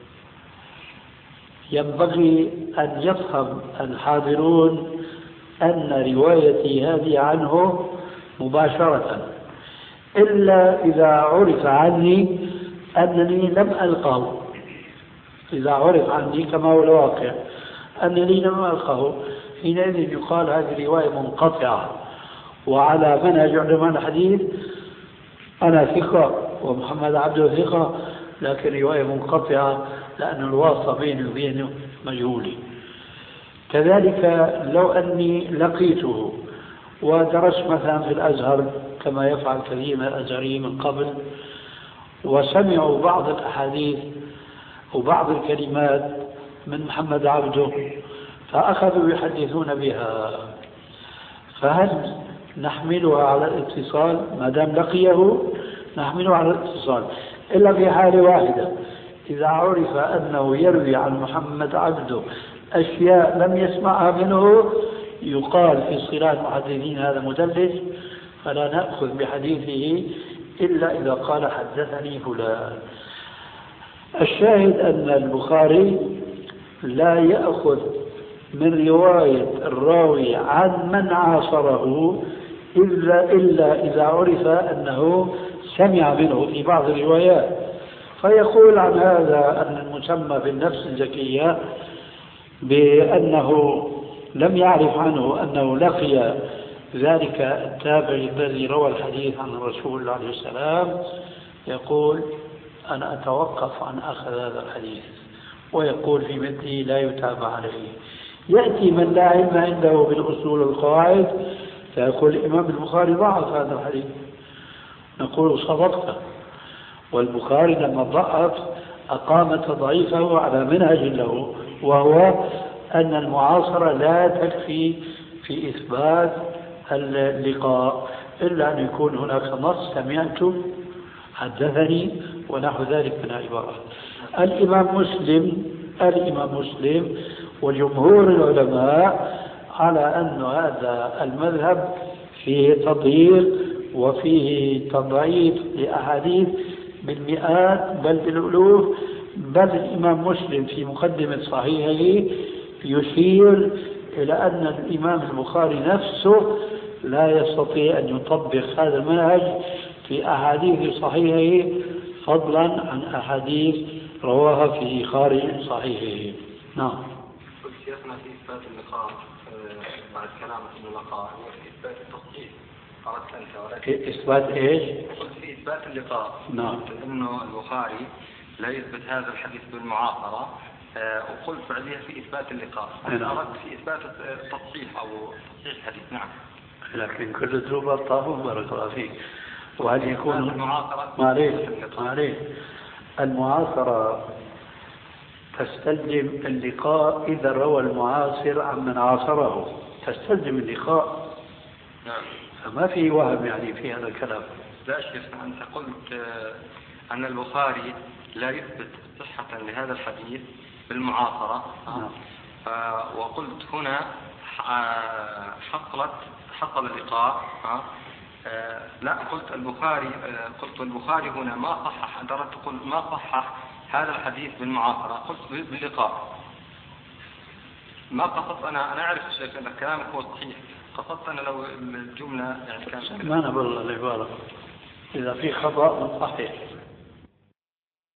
ينبغي أن يفهم الحاضرون أن روايتي هذه عنه مباشرة، إلا إذا عرف عني أنني لم ألقاه. إذا عرف عني كما هو الواقع أنني لم ألقاه، حينئذ يقال هذه رواية منقطعة. وعلى منهج علماء الحديث أنا ثقة ومحمد عبده ثقة، لكن رواية منقطعة لأن الواسطة بيني وبينه مجهولة. كذلك لو أني لقيته ودرست مثلا في الأزهر كما يفعل كثير من الأزهريين من قبل، وسمعوا بعض الأحاديث وبعض الكلمات من محمد عبده فأخذوا يحدثون بها، فهل نحملها على الاتصال؟ ما دام لقيه نحمله على الاتصال، إلا في حالة واحدة: إذا عرف أنه يروي عن محمد عبده أشياء لم يسمعها منه، يقال في اصطلاح المحدثين هذا مدلس، فلا نأخذ بحديثه إلا إذا قال حدثني فلان. الشاهد أن البخاري لا يأخذ من رواية الراوي عن من عاصره إلا, إلا إذا عرف أنه سمع منه في بعض الروايات. فيقول عن هذا أن المسمى بالنفس الزكية بأنه لم يعرف عنه أنه لقي ذلك التابع الذي روى الحديث عن الرسول الله عليه السلام، يقول أنا أتوقف عن أخذ هذا الحديث، ويقول في مثله لا يتابع عليه. يأتي من لا علم عنده بالأصول والقواعد فيقول الإمام البخاري ضعف هذا الحديث، نقول صدقت. والبخاري لما ضعف أقام تضعيفه على منهج له، وهو أن المعاصرة لا تكفي في إثبات اللقاء، إلا أن يكون هناك نص سمعت حدثني ونحو ذلك من العبارات. الإمام مسلم الإمام مسلم وجمهور العلماء على أن هذا المذهب فيه تضييق وفيه تضعيف لأحاديث بالمئات بل بالألوف. بل الإمام مسلم في مقدمة صحيحه يشير إلى أن الإمام البخاري نفسه لا يستطيع أن يطبق هذا المنهج في أحاديث صحيحه، فضلا عن أحاديث رواها في خارج صحيحه. نعم. شيخنا في إثبات اللقاء بعد كلام اللقاء وفي إثبات التصديق قرأت أنت، ولكن إثبات إيش؟ قلت في إثبات اللقاء. نعم. إنه البخاري لا يثبت هذا الحديث بالمعاصرة، آه وقلت بعدها في إثبات اللقاء. أنا أردت في إثبات التصحيح أو تصحيح الحديث. نعم. لكن كل ذنوب طاهون بارك الله فيك. وهل يكون المعاصرة ما عليه ما عليه المعاصرة تستلزم اللقاء إذا روى المعاصر عن من عاصره تستلزم اللقاء. نعم. فما في وهم يعني في هذا الكلام. لا شيخ، أنت قلت أن البخاري لا يثبت صحة لهذا الحديث بالمعاصرة. نعم. وقلت هنا حصلت حصل اللقاء. لا قلت البخاري قلت البخاري هنا ما صحح، أردت تقول ما صحح هذا الحديث بالمعاصرة، قلت باللقاء. ما قصدت أنا أنا أعرف شيخ أن كلامك هو صحيح، قصدت أنا لو الجملة يعني كانت ما نبغى العبارة إذا في خطأ نصحح.